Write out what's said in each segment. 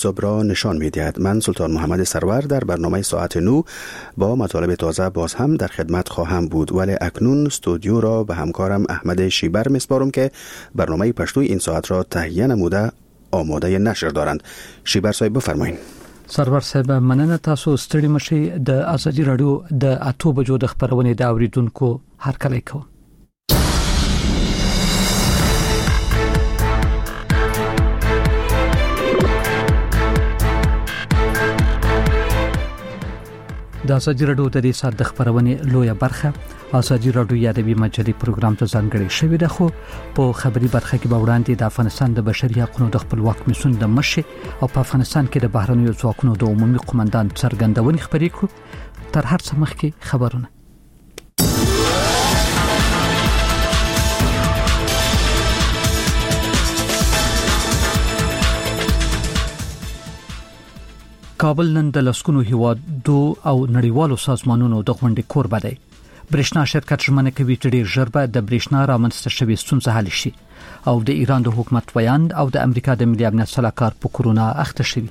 صبح را نشان می‌دهد. من سلطان محمد سرور در برنامه ساعت 9 با مطالب تازه باز هم در خدمت خواهم بود، ولی اکنون استودیو را به همکارم احمد شیبر میسپارم که برنامه پشتوی این ساعت را تهیه نموده آماده نشر دارند. شیبر صاحب بفرمایید. سرور صاحب مننه، تاسو ستړي مشي. د ازادي رادیو د 8 بجو د خبرونې د اوریدونکو هرکلی کوم. د ازادي رادیو د دې سات د خبرونې لویه برخه ازادي رادیو یادوي مجلې پروګرام ته ځانګړې شوې ده، خو په خبري برخه کې به وړاندې د افغانستان د بشري حقوقو د خپلواک میسون د مشر او په افغانستان کې د بهرنیو ځواکونو د عمومي قومندان څرګندونې خبرې کړو. تر هر څه مخکې خبرونه. کابل نن د لسکونو هیوادو او نړیوالو سازمانونو د غونډې کوربه دی. برېښنا شرکت ژمنه کوي چې ډېر ژر به د برېښنا رامنځته شوې ستونزه حل شي او د ایران د حکومت ویاند او د امریکا د ملي امنیت سلاکار په کورونا اخته شوي.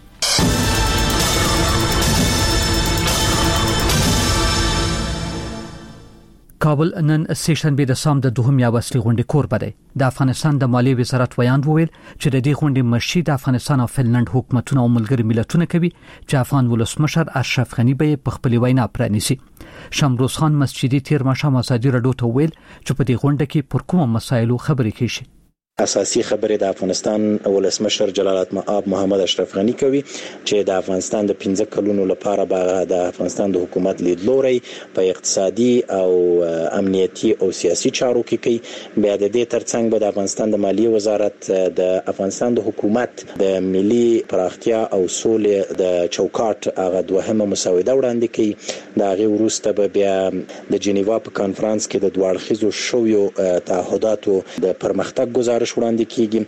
کابل نن سیشنبه د سام د دوهم یا وسلې غونډې کوربه دی. د افغانستان د مالیې وزارت ویاند وویل چې د دې غونډې مشري د افغانستان او فنلند حکومتونو او ملګري ملتونو کوي چې افغان ولسمشر اشرف غنی به په خپل وینا پرانیسي. شمروز خان مسجدي تیر ماښام ازادي رادیو ته ویل چې په دې غونډه کې پر کومه مسایلو خبرې کیږي. اساسي خبره د افغانستان ولسمشر جلال المآب محمد اشرف غنی کوي چې د افغانستان د 15 کلونو لپاره به د افغانستان د حکومت لیدلوري په اقتصادي او امنیتي او سیاسي چارو کې کوي. بیا د دې ترڅنګ به د افغانستان د مالیې وزارت د افغانستان د حکومت د ملي پراختیا او سولې د چوکاټ هغه دوهمه مسوده وړاندې کوي. دا غي وروسته به بیا د جنیوا په کانفرنس کې د دوړخیزو شویو تعهداتو د پرمختګ گزارش وړاندې کیږي.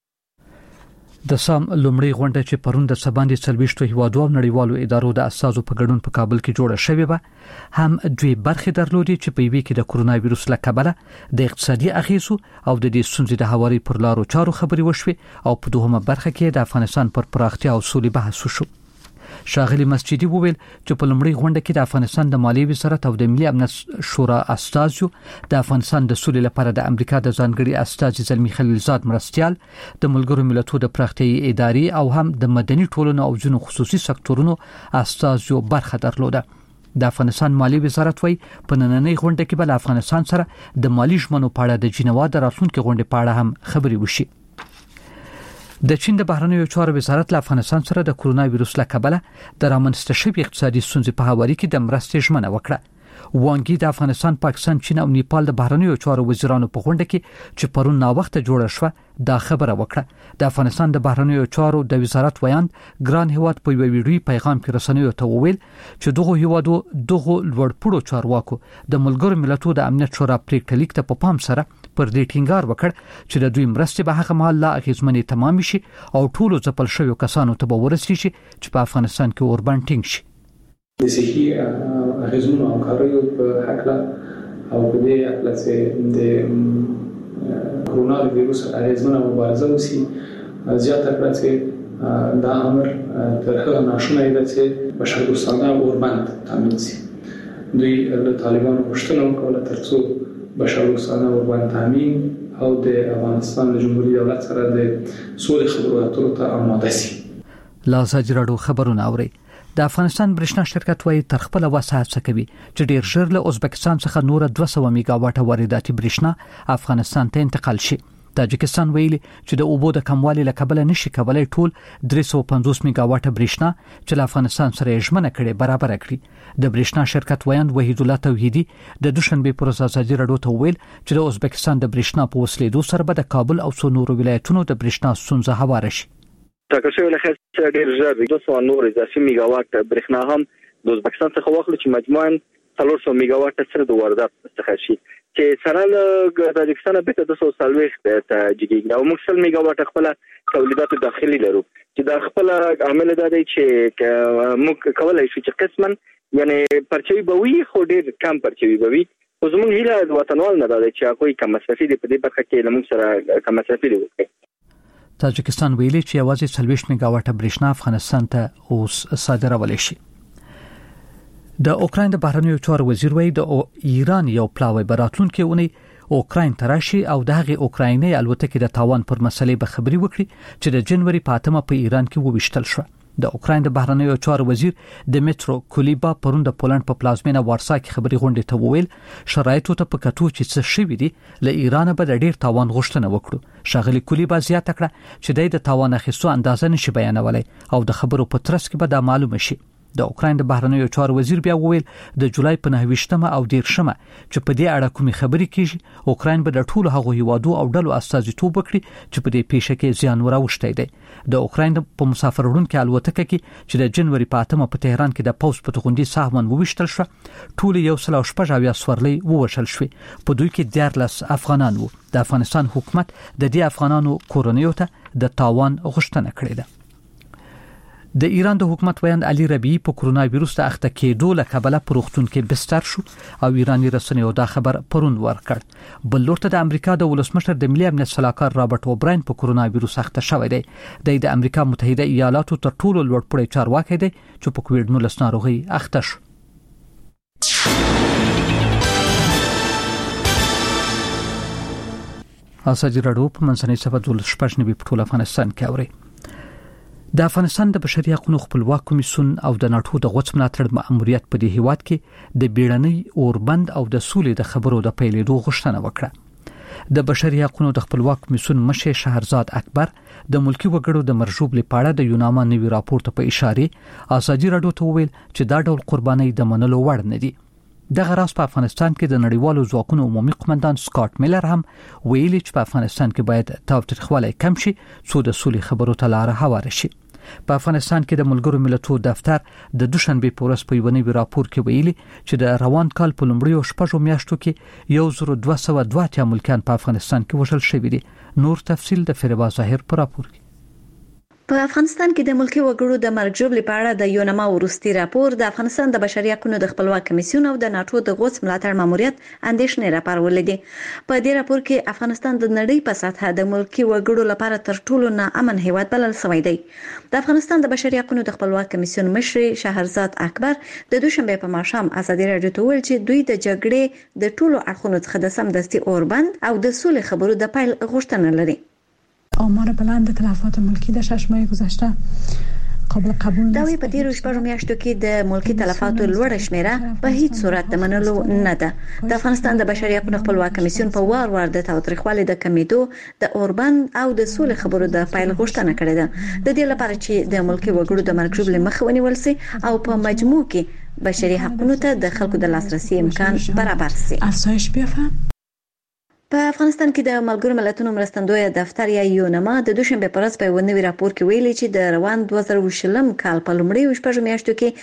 د سام لومړی غونډه چې پرون د سباندې 40 هیوادو او نړیوالو ادارو د اساسو په ګډون په کابل کې جوړه شوې و، هم دوی برخې درلودي چې په یوه کې د کورونا وایروس له کبله د اقتصادي اغیزو او د دې ستونزې د هواري پر لارو چارو خبرې وشوي او په دوهمه برخه کې د افغانستان پر پراختیا او سولې بحث وشو. شاغلی مسجدي وویل چې په لومړی غونډه کې د افغانستان د مالیې وزارت او د ملي امنیت شورا استازو د افغانستان د سولې لپاره د امریکا د ځانګړي استاذ زلمی خلیلزاد مرستيال د ملګرو ملتونو د پراختیايي ادارې او هم د مدني ټولنو او ځینو خصوصي سکتورونو استازو برخه درلوده. د افغانستان مالی وزارت وایي په نننۍ غونډه کې بل افغانستان سره د مالی ژمنو په اړه د جنیوا د راتلونکو غونډې په اړه هم خبرې وشي. د چین د بهرنیو چارو وزارت له افغانستان سره د کورونا وایروس له کبله د رامنځته شوې اقتصادي ستونزې په هواري کې د مرستې ژمنه وکړه. وانګي د افغانستان، پاکستان، چین او نیپال د بهرنیو چارو وزیرانو په غونډه کې چې پرون نا وخت جوړه شوه دا خبره وکړه. د افغانستان د بهرنیو چارو د وزارت ویاند ګران هیواد په یو ویډیوي پیغام کې رسنیو ته وویل چې دغه هیوادو دغه لوړپوړو چارواکو د ملګرو ملتونو د امنیت شورا پریکړه لیک ته په پام سره پر دې ټینګار وکړ چې د دوی مرستې به هغه مهال لا اغیزمنې تمام شي او ټولو ځپل شویو کسانو ته به ورسیږي چې په افغانستان کې اوربان ټینګ شي. د صحي اغیزونو او کاریو په حق او په دې اړه چې د کورونا وایروس اغیزمنه مبارزه وسی زیاته کړه چې دا امر تر هغه ناشونی دی چې بشر دوستانه اوربند تامین شي. دوی له طالبانو غوښتنه وکړه ترڅو بشر دوستانه اوربند تامین او د افغانستان جمهوریت دولت سره د سولې خبرو اترو ته آماده شي. لا ساجرادو خبرونه اوري. د افغانستان برېښنا شرکت وايي تر خپل وسه هڅه کوي چې ډیر ژر له ازبکستان څخه نور 200 میگا واټه وارداتي برېښنا افغانستان ته انتقال شي. تاجکستان ویلي چې د اوبو د کموالي له کبله نشي کولای ټول 350 میگا واټه برېښنا چې له افغانستان سره ژمنه کړي برابر کړي. د برېښنا شرکت ویاند وحید الله توحیدی د دوشنبه پر ورځ ازادي رادیو ته ویل چې د ازبکستان د برېښنا په وسیلې سره به د کابل او څو نورو ولایتونو د برېښنا ستونزه هواره شي. تاکه له خاصه ډیر ژر 200 نور اضافي میگا واټ برېښنا هم د ازبکستان څخه واخلو چې مجموعاً 300 میگا واټ سره د واردات څخه شي چې سره له تاجکستان به 240 ته جګیږي او موږ 100 میگا واټ خپل تولیدات داخلي لرو چې دا خپل عامل دی چې موږ کولای شو چې قسماً یعنی پرچوي به وي خو ډیر کم پرچوي به وي. خو زموږ هیله د وطنوال نه دی چې هغه کم مصرفي دی په دې برخه کې لمون سره کم مصرفي دی. تاجکستان ویلي چې یوازې 40 میگاواټه برېښنا افغانستان ته اوس صادرول شي. د اوکراین د بهرنیو چارو وزیر وایي د ایران یو پلاوی براتلونکي اونۍ اوکراین تراشي او دغه اوکرایني الوتکې د تاوان پر مسلې به خبري وکړي چې د جنوري په 8 په ایران کې وویشتل شو. د اوکراین د بهرنیو چارو وزیر دمیترو کولیبا پرون د پولند په پلازمینه وارسا کې خبري غونډې ته وویل شرایطو ته په کتو چې څه شوي دي له ایران به د ډیر تاوان غوښتنه وکړو. شاغلي کولیبا زیاته کړه چې د تاوان اخیستو اندازه نشي بیانولای او د خبرو په ترڅ کې به دا معلومه شي. د اوکراین د بهرنیو چارو وزیر بیا وویل د جولای په 9 او 10 چې په دې اړه کومې خبرې کیږي اوکراین به د ټولو هغو هیوادو او ډلو استازیتوب وکړي چې په دې پیښه کې زیان وراوښتی دی. د اوکراین په مسافر وړونکو الوتکه کې چې د جنوري په 8 په تهران کې د پوز په توغندي سامان وویشتل شو ټول 116 سورلۍ ووشل شو. په دوی کې 14 افغانان وو. د افغانستان حکومت د دې افغانانو کورنیو ته د تاوان غوښتنه کړې ده. د ایران د حکومت ویاند علي ربیعي په کرونا وایروس ته اخته کېدو له کبله په روغتون کې بستر شو او ایراني رسنیو دا خبر پرون ورکړ. بل لورته د امریکا د ولسمشر د ملي امنیت صلاحکار رابرټ اوبراین په کرونا وایروس اخته شوی دی. د امریکا متحده ایالاتو تر ټولو لوړپوړی چارواکي دی چې په کووډ-19 ناروغي اخته شو. اساجي راډیو په منځنۍ صفحه 12 په ټول افغانستان کې اوري. د افغانستان د بشري حقوقو خپلواک کمیسیون او د ناتو د غوڅ ملاتړ مأموریت په دې هیواد کې د بیړنۍ اوربند او د سولې د خبرو د پیلېدو غوښتنه وکړه. د بشري حقوقو د خپلواک کمیسیون مشر شهرزاد اکبر د ملکی وګړو د مرجوب لپاره د یوناما نوي راپور ته په اشاره اساجي راډیو ته وویل چې دا ډول قرباني د منلو وړ نه دي. دغه راز په افغانستان کې د نړیوالو ځواکونو عمومي قومندان سکاټ میلر هم ویلي چې په افغانستان کې باید تاوتریخوالی کم شي څو د سولې خبرو ته لار هواره شي. په افغانستان کې د ملګرو ملتونو دفتر د دوشنبه په ورځ په یو نوي راپور کې ویلي چې د روان کال په لومړیو شپږو میاشتو کې 1202 ملکیان په افغانستان کې وژل شوي دي. نور تفصیل د فریبا ظاهر په راپور کې. په افغانستان کې د ملکی وګړو د مرګ ژوبلې په اړه د یوناما وروستي راپور د افغانستان د بشري حقوقو د خپلواک کمیسیون او د ناتو د غوڅ ملاتړ ماموریت اندېښنې راپارولې دي. په دې راپور کې افغانستان د نړۍ په سطحه د ملکی وګړو لپاره تر ټولو ناامن هیواد بلل شوی دی. د افغانستان د بشري حقوقو د خپلواک کمیسیون مشر شهرزاد اکبر د دوشنبه په ماښام ازادي راډیو ته ویل چې دوی د جګړې د ټولو اړخونو څخه د سمدستي اوربند او د سولې خبرو د پیل غوښتنه لري. آمار بلند تلفات ملکی در 6 ماه گذشته قابل قبول دا وی په تیرو شپږو میاشتو کې د ملکی تلفاتو لوړه شمیره په هیڅ صورت د منلو نه ده. د افغانستان د بشري حقوقو خپلواک کمیسیون په وار د تاوتریخوالي د کمیدو د اوربند او د سولې خبرو د پیل غوښتنه کړې ده د دې لپاره چې د ملکی وګړو د مرګ ژوبلې مخ ونیول شي او په مجموع کې بشري حقوقو ته د خلکو د لاسرسي امکان برابر شي. افزایش بیافته. په افغانستان کې د ملګرو ملتونو مرستندوی دفتر یا یوناما د دوشنبه په ورځ په یو نوي راپور کې ویلي چې د روان 2020 کال په لومړیو شپږو میاشتو کې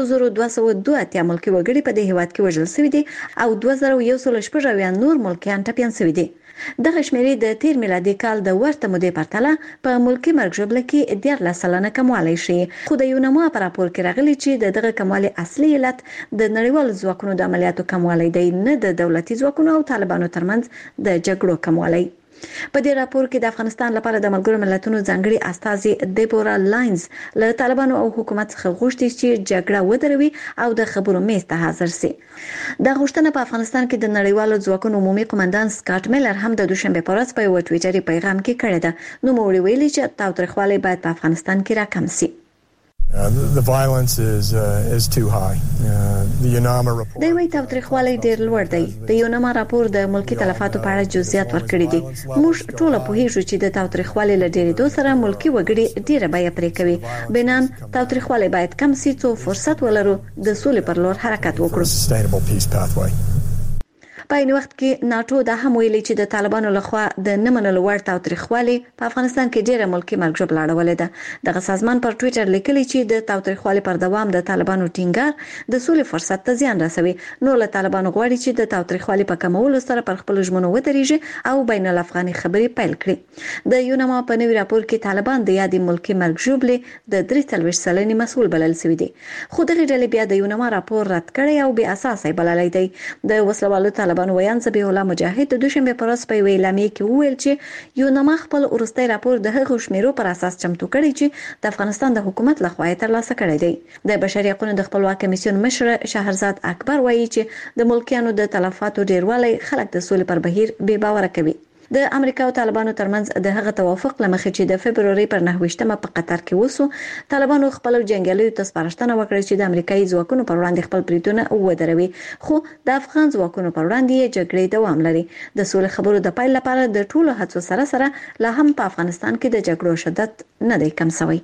1202 ملکي وګړي په دې هیواد کې وژل شوي دي او 2116 نور ملکیان ټپیان شوي دي. دغه شمیرې د تیر میلادي کال د ورته مودې پرتله په ملکی مرګ ژوبله کې 14% کموالی شي. خو د یوناما په راپور کې راغلي چې دغه کموالی اصلي علت د نړیوالو ځواکونو د عملیاتو کموالی دی نه د دولتي ځواکونو او طالبانو ترمنځ د جګړو کموالی. په دې راپور کې د افغانستان لپاره د ملګرو ملتونو ځانګړي استازي دیبورا لاینز له طالبانو او حکومت څخه غوښتي چې جګړه ودروي او د خبرو میز ته حاضر شي. دا غوښتنه په افغانستان کې د نړیوالو ځواکونو عمومي قومندان سکاټ میلر هم د دوشنبه په ورځ په یو ټویټري پیغام کې کړی ده. نو موږ ویلي چې تاوتریخوالی باید په افغانستان کې راکم شي. The violence is too high. The UNAMA report. دوی تاوتریخوالی ډیر لوړ دی. د یوناما راپور د ملکی تلفاتو په اړه جزئیات ورکړي دي. موږ ټول په هیڅ چې د تاوتریخوالی له ډیرېدو سره ملکی وګړي ډیره بیه پرې کوي. بنان تاوتریخوالی باید کم شي څو فرصت ولرو د سولې پر لور حرکت وکړو. په این وخت کې ناتو د هم ویلي چې د طالبانو لخوا د نمنلو وړ تاوتریخوالی په افغانستان کې ډیره ملکی مرګ ژوبله اړولې ده. دغه سازمان پر ټویټر لیکلي چې د تاوتریخوالی پر دوام د طالبانو ټینګار د سولې فرصت ته زیان رسوي. نو له طالبانو غواړي چې د تاوتریخوالی په کمولو سره پر خپل ژمنو ودرېږي او بین الافغاني خبرې پیل کړي. د یوناما په نوي راپور کې طالبان د یادې ملکی مرګ ژوبلې د 43 سلنې مسؤل بلل شوی دي. خو دغه ډلې بیا د یوناما راپور رد کړی او بې اساسه بللی دی. د وسلوالو طالبانو طالبانو ویان ذبیح الله مجاهد د دوشنبه پر ورځ په اعلامیه کې وویل چې یونما خپل ورستي راپور د هغو شمیرو پر اساس چمتو کړی چې د افغانستان د حکومت لخوا ترلاسه کړی دی. د بشري حقوقو د خپلواک کمیسیون مشر شهرزاد اکبر وایي چې د ملکیانو د تلفاتو ډیروالی خلک د سولې پر بهیر بې باور کوي. د امریکا او طالبانو ترمنځ د هغه توافق لمخې چې د فبرवरी پر 9مه په قطر کې وسو، طالبانو خپل جنگیالیو ته سپارښتنه وکړه چې د امریکایي ځواکونو پر وړاندې خپل بریدونه ودروي، خو د افغان ځواکونو پر وړاندې جګړې دوام لري. د سولې خبرو د پایل لپاره د ټولو هڅو سره لا هم په افغانستان کې د جګړو شدت نه دی کم شوی.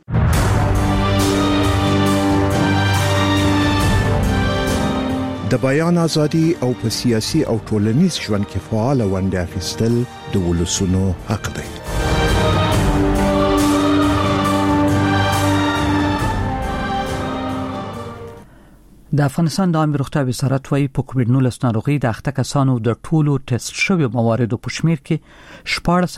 د بیان ازادي او په سیاسي او ټولنیز ژوند کې فعال ونډه اخیستل د ولسونو حق دی. د افغانستان د عامه روغتیا وزارت وايي په کووډ-19 ناروغي د اخته کسانو د ټولو ټیسټ شوی مواردو په شمیر کې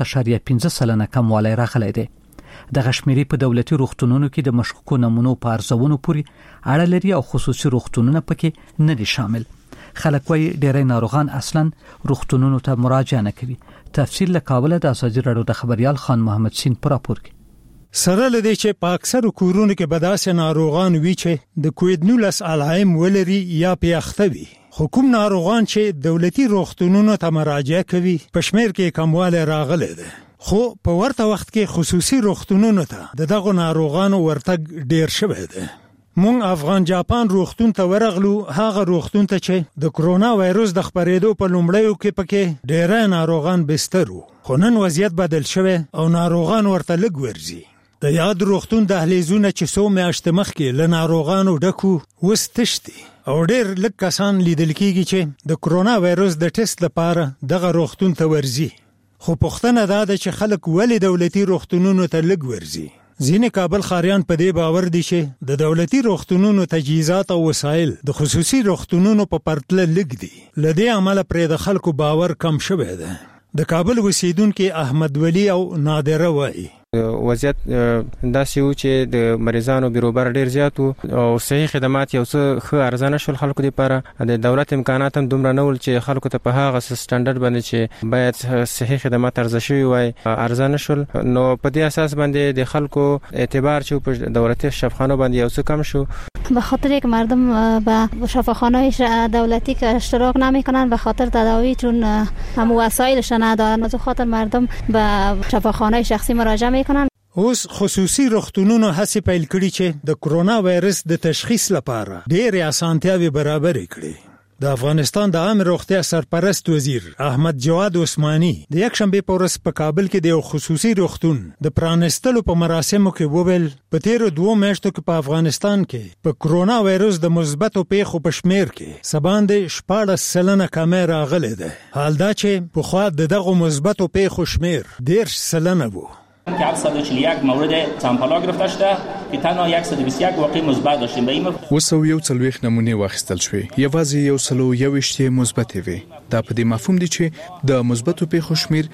14.15% کموالی راغلی دی. د غشمیري په دولتي روغتونونو کې د مشکوکو نمونو په ارزونو پورې اړه لري او خصوصي روغتونونه پکې نه دي شامل. خلک وايي ډېری ناروغان اصلاً روغتونونو ته مراجعه نه کوي. تفصیل له کابل د ازادي راډیو د خبريال خان محمد سین پر راپور کې. سره لدی چې په اکثر کورونو کې بداسه ناروغان وی چې د کووډ-19 علائم ولري یا پیاخته وي. حکومت ناروغان چې دولتي روغتونونو ته مراجعه کوي په شمیر کې کمواله راغله ده. خو په ورته وخت کې خصوصي روغتونونو ته دغه ناروغانو ورتګ ډیر شوی دی. مونږ افغان جاپان روغتون ته ورغلو، هغه روغتون ته چې د کرونا وایروس د خپرېدو په لومړیو کې پکې ډیر ناروغان بستر وو، خو نن وضعیت بدل شوی او ناروغان ورته لږ ورځي. د یاد روغتون دهلیزونه چې څو میاشتې مخکې له ناروغانو ډکو اوس تشتي او ډیر لږ کسان لیدل کېږي چې د کرونا وایروس د ټیسټ لپاره دغه روغتون ته ورځي. خو پوښتنه دا ده چې خلک ولې دولتي روغتونونو ته لږ ورځي. ځینې کابل خاریان په دې باور دي چې د دولتي روغتونونو تجهیزات او وسایل د خصوصي روغتونونو په پرتله لږ دي. لدې عمله پرې د خلکو باور کم شوی دی. د کابل اوسیدونکو احمد ولی او نادره وایي وضعیت داسې و چې د مریضانو بیروبر ډیر زیات او صحي خدمات یو څه ښه ارزانه شول خلکو لپاره. د دولت امکانات هم دومره نه ول چې خلکو ته په هغه سټانډرډ باندې چې باید صحي خدمات ارزه شوي وای ارزانه شول. نو په دې اساس باندې د خلکو اعتبار چې په دولتي شفاخانو باندې یو څه کم شو. به خاطر اینکه مردم به شفاخانه‌های دولتی که اشتراک نمی‌کنن به خاطر تداوی چون هم وسایلش ندارن، از خاطر مردم به شفاخانه‌های شخصی مراجعه می‌کنن. اوس خصوصي روغتونونو هڅه پیل کړي چې د کرونا وایرس د تشخیص لپاره ډېرې اسانتیاوې برابر کړي. د افغانستان د عامه روغتیا سرپرست وزیر احمد جواد عثماني د یکشنبه په ورځ په کابل کې د خصوصي روغتون د پرانستلو په مراسمو کې وویل په تیرو 2 میاشتو کې په افغانستان کې په کرونا وایرس د مثبتو پیښو په شمیر کې سباندې 14% کمه راغله ده. حال دا چې په خوا دغه مثبتو پیښو شمیر 10% وو. که 741 مورد سامپل گرفته شده که تنها 121 واقع مثبت داشتیم. به این وسو یو څلويخ نمونه واخیستل شوې، یوازې یو سلو یوشته مثبت وي. دا په دې مفهوم دي چې د مثبتو پیښو شمیر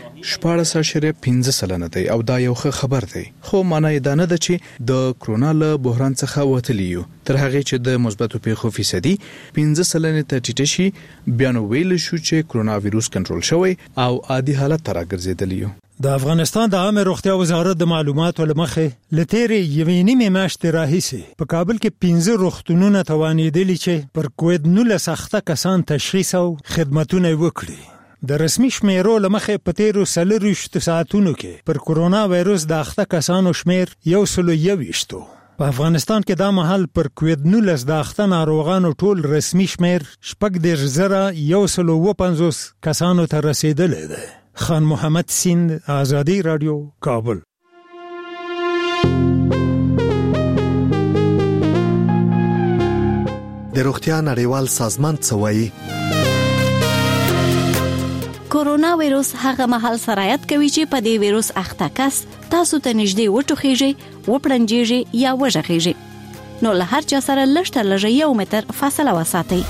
14.15% دی او دا یو ښه خبر دی. خو معنی دا نه ده چې د کرونا له بحران څخه وتلی یو. تر هغه چې د مثبتو پیښو فیصدي 15% ته ټیټه شي، بیا نو ویل شو چې کرونا وایروس کنټرول شوی او عادي حالت ته راګرځیدلی یو. د افغانستان د عامه روغتیا وزارت د معلوماتو لمخې لتیری یوې نیمه میاشتې راهیسې په کابل کې 15 روغتونونه توانیدلي چې پر کووډ-19 اخته کسان تشخیص او خدماتونه وکړي. د رسمي شمیرو لمخې په تیرو 30 ساعتونو کې پر کرونا وایروس د اخته کسانو شمیر 121. په افغانستان کې دا مهال پر کووډ-19 د اخته ناروغانو ټول رسمي شمیر 4,150 کسانو ته رسیدلی دی. خان محمد سیند، آزادی رادیو، کابل. د روغتیا نړیوال سازمان څه وایي؟ کورونا وایروس هغه مهال سرایت کوي چې په دې وایروس اخته کس تاسو ته نږدې وټوخیږي، وپړنجیږي یا وژغیږي. نو له هر چا سره لږ تر لږه 1 متر فاصله وساتئ.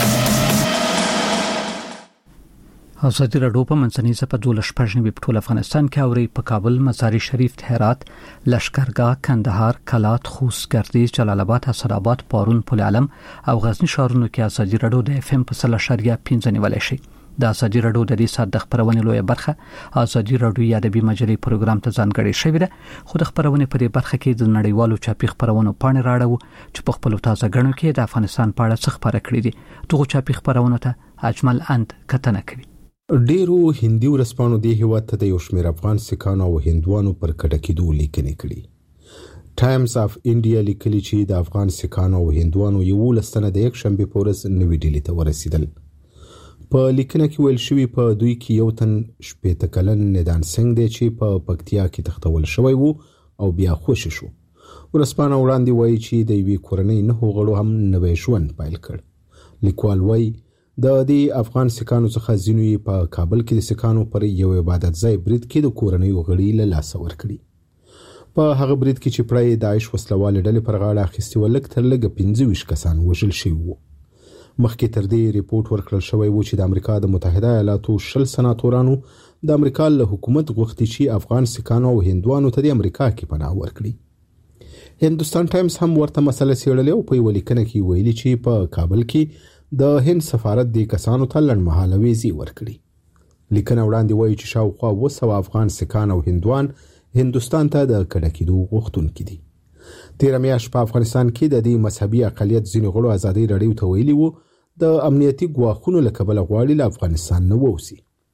ازادي راډیو په منځنۍ سپه 12 په ټول افغانستان کې اوري په کابل، مزار شریف، هرات، لشکرګاه، کندهار، کلات، خوست، گردیز، جلال آباد، حیدرآباد، پارون، پل علم او غزنی ښارونو کې ازادي راډیو د FM په 100.5 نیولای شي. د ازادي رادیو د دې سات د خبرونې لویه برخه ازادي رادیو یا ادبي مجلې پروګرام ته ځانګړې شوې ده. خو د خبرونې په دې برخه کې د نړیوالو چاپي خبرونو پاڼې راړو چې په خپل تازه غنو کې د افغانستان په اړه څه خبره کړې دي. دغه چاپي خبرونه ته اجمل اند کتنه کوي. ډیرو هندي ورسپانو د هیواد ته د یو شمېر افغان سکانو او هندوانو پر کډه کېدو لیکنې کړي. ټایمز اف انډیا لیکلي چې د افغان سکانو او هندوانو یو لستنه د یک شنبه په ورځ نوې ډیلي ته ورسېدل. په لیکنه کې ویل شوی په دوی کې یو تن 80 کلن ندان سنگ دی چې په پکتیا کې تختول شوی وو او بیا خوش شو. ورسپانه وړاندې وایي چې د یوې کورنۍ نه غړو هم نوې ژوند پیل کړ. لیکوال وایي د دې افغان سکانو څخه ځینې په کابل کې د سکانو پر یو عبادت ځای برید کې د کورنۍ غړي له لاس ورکړي. په هغه برید کې چې پړای داعش وسلواله ډلې پر غاړه اخیستي ولک تر لږ 25 کسان وژل شوي وو. مخکې تر دې ریپورت ورکړل شوی و چې د امریکا د متحده ایالاتو 10 سناتورانو د امریکا له حکومت غوښتي چې افغان سکانو او هندوانو ته د امریکا کې پناه ورکړي. هندوستان ټایمز هم ورته مسله څېړلې او په ولیکنه کې ویلي چې په کابل کې د هند سفارت د کسانو ته لړمحاله ویزې ورکړي. لیکنه وړاندې وایي چې شاوخوا 200 افغان سکان او هندوان هندوستان ته د کډه کېدو غوښتونکي دي. تېره میاشت په افغانستان کې د دې مذهبي اقلیت ځینې غړو ازادي رادیو ته ویلي وو د امنیتي ګواښونو له کبله غواړي له افغانستان نه ووځي.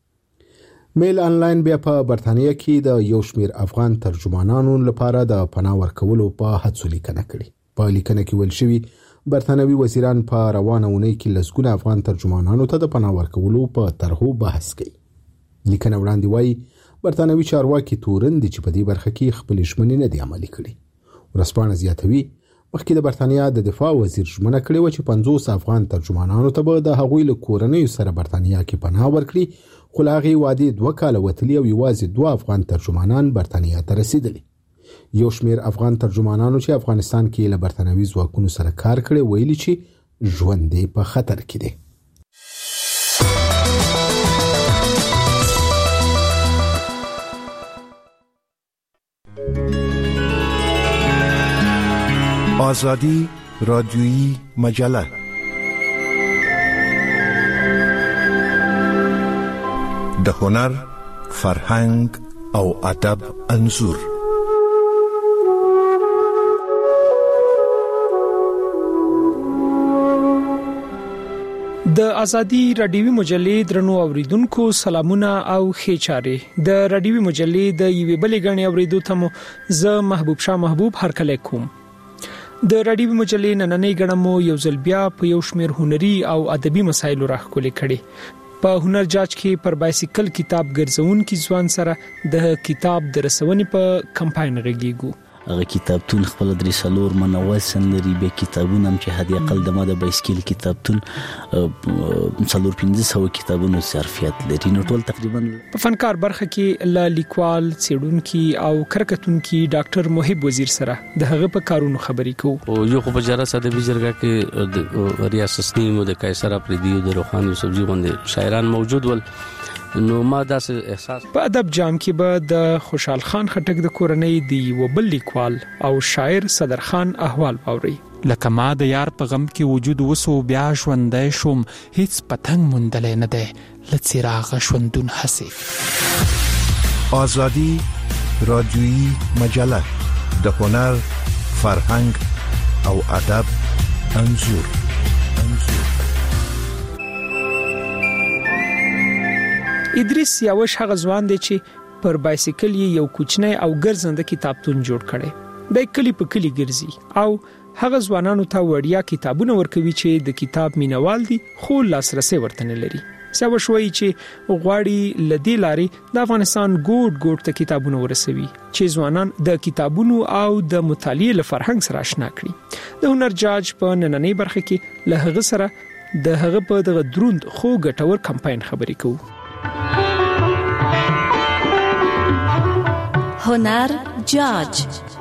میل انلاین بیا په برتانیه کې د یو شمېر افغان ترجمانانو لپاره د پناه ورکولو په هڅو لیکنه کړې. په لیکنه کې ویل شوي برتانوي وزیران په روانه اونۍ کې لسګونه افغان ترجمانانو ته د پناه ورکولو په طرحو بحث کوي. لیکنه وړاندې وایي برتانوي چارواکي تورن دي چې په دې برخه کې خپل ژمنې نه دي عملي کړي. ورسپانه زیاتوي مخکې د برتانیا د دفاع وزیر ژمنه کړې و چې 50 افغان ترجمانانو ته به د هغوی له کورنیو سره برتانیا کې پناه ورکړي. خو له هغې وعدې 2 کاله وتلي او یوازې 2 افغان ترجمانان برتانیا ته رسیدلي. یو شمېر افغان ترجمانانو چې افغانستان کې له برتانوي ځواکونو سره کار کړی ویلي چې ژوند یې په خطر کې دی. آزادی رادیویی مجله د هنر، فرهنګ او ادب انځور. د ازادي رادیوي مجلې درنو اوریدونکو سلامونه او ښه چارې. د رادیوي مجلې د یوې بلې غړي اوریدو ته مو زه محبوب شاه محبوب هرکلی کوم. د رادیوي مجلې نننۍ غړي مو یو ځل بیا په یو شمېر هنري او ادبي مسایلو راخولې کړي. په هنر جاج کې پر بایسیکل کتاب ګرځون کی ځوان سره د کتاب د رسونې په کمپاین رګیګو. هغه کتابتون خپل درې سالور منول سندري به کتابونه هم چې هدي اقل د ماده بایسکل کتابتون سالور 1500 کتابونو ظرفیت لري. نو ټول تقریبا په فنکار برخه کې ل لیکوال څېړونکي او کرکټونکي ډاکټر محب وزیر سره د هغه په کارونو خبرې کوو. او یو خو په جره ساده وزیرګه کې د ریاست نیمو د قیصر افریدی د روحاني سبزی باندې شاعران موجود ول. نو ما داسې احساس په ادب جام کې به د خوشحال خان خټک د کورنۍ دی وبل لیکوال او شاعر صدر خان احوال باوري. لکه ما د یار په غم کې وجود وسو بیا ژوندای شوم هیڅ پتنګ مندلې نه ده لڅراغ ژوندون حسي. آزادی رادیویی مجله د هنر، فرهنګ او ادب انځور. ادریس یاوش هغه ځوان دی چې پر بایسیکل یو کوچنی او ګرځنده کتابتون جوړ کړي. د کلی په کلی ګرځي او هغه ځوانانو ته وړیا کتابونه ورکوي چې د کتاب مینوال دي خو لاسرسي ورته نه لري. یاوش وایي چې غواړي لدی لاري د افغانستان ګوټ ته کتابونه ورسوي چې ځوانان د کتابونو او د مطالعې له فرهنګ سره آشنا کړي. د هنر جاج په نننۍ برخه کې له هغه سره د هغه په دغه دروند خو ګټور کمپاین خبرې کوو. هنر جاج.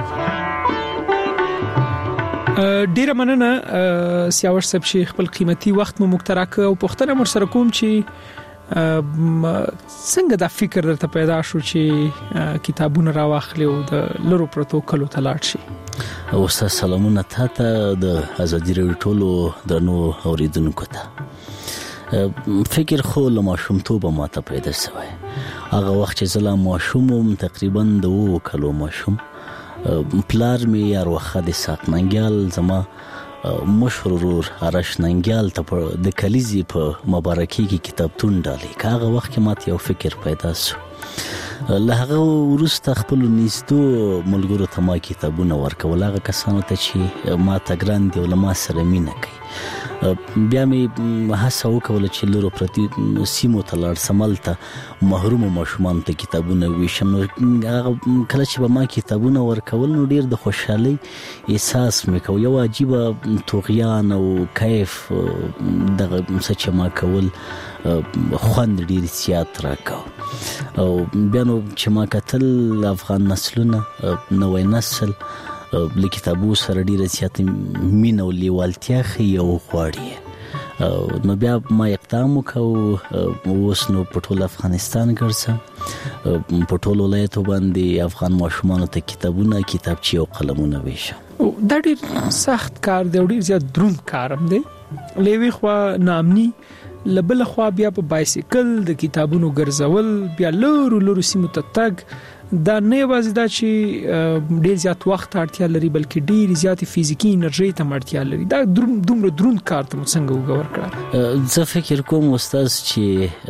ډیره مننه سیاوش صاحب چې خپل قیمتي وخت مو مقتراک او پښتنه مر سره کوم چې څنګه دا فکر درته پیدا شو چې کتابونه راواخلې او د لرو پروتوکول ته لاړ شي. او سلامونه ته د ازادي رادیو ټولو درنو اوریدونکو ته. فکر خو له ماشومتوبه ماته پیدا شوی. هغه وخت چې زه لا ماشوم وم، تقریبا د 2 کالو ماشوم، پلار مې اروخه د ساق ننګیال زما مشهور ورور هرش ننګیال ته د کلیزي په مبارکي کې کتابتون ډالې. هغه وخت کې ماته یو فکر پیدا شو. له هغه وروسته خپل نږدې ملګرو ته ما کتابونه ورکول، هغه کسانو ته چې ما ته ګران دي او له ما سره مینه کوي. بیا مې هڅه وکړه چې لورو پرتی سیمو ته لاړ سم، هلته محرومو ماشومانو ته کتابونه وویشم. نو کله چې به ما کتابونه ورکول نو ډېر د خوشحالۍ احساس مې کوه، یو عجیبه طغیان او کیف دغه څه چې ما کول خوند ډېر زیات راکاو. او بیا نو چې ما کتل افغان نسلونه، نوی نسل له کتابو سره ډېره زیاته مینه او لیوالتیا ښیي او غواړي. نو بیا ما اقدام وکړ، اوس نو په ټول افغانستان ګرځم، په ټول ولایتو باندې افغان ماشومانو ته کتابونه، کتابچې او قلمونه ویشم. دا ډېر سخت کار دی او ډېر زیات دروند کار هم دی. له یوې خوا ناامني، له بله خوا بیا په بایسیکل د کتابونو ګرځول، بیا لرو سیمو ته تګ. دا نه یوازې دا چې ډېر زیات وخت اړتیا لري، بلکې ډېر زیات فزیکی انرژي ته اړتیا لري. دا دومره دروند کار ته څنګه وګور کړل؟ زه فکر کوم استاد چې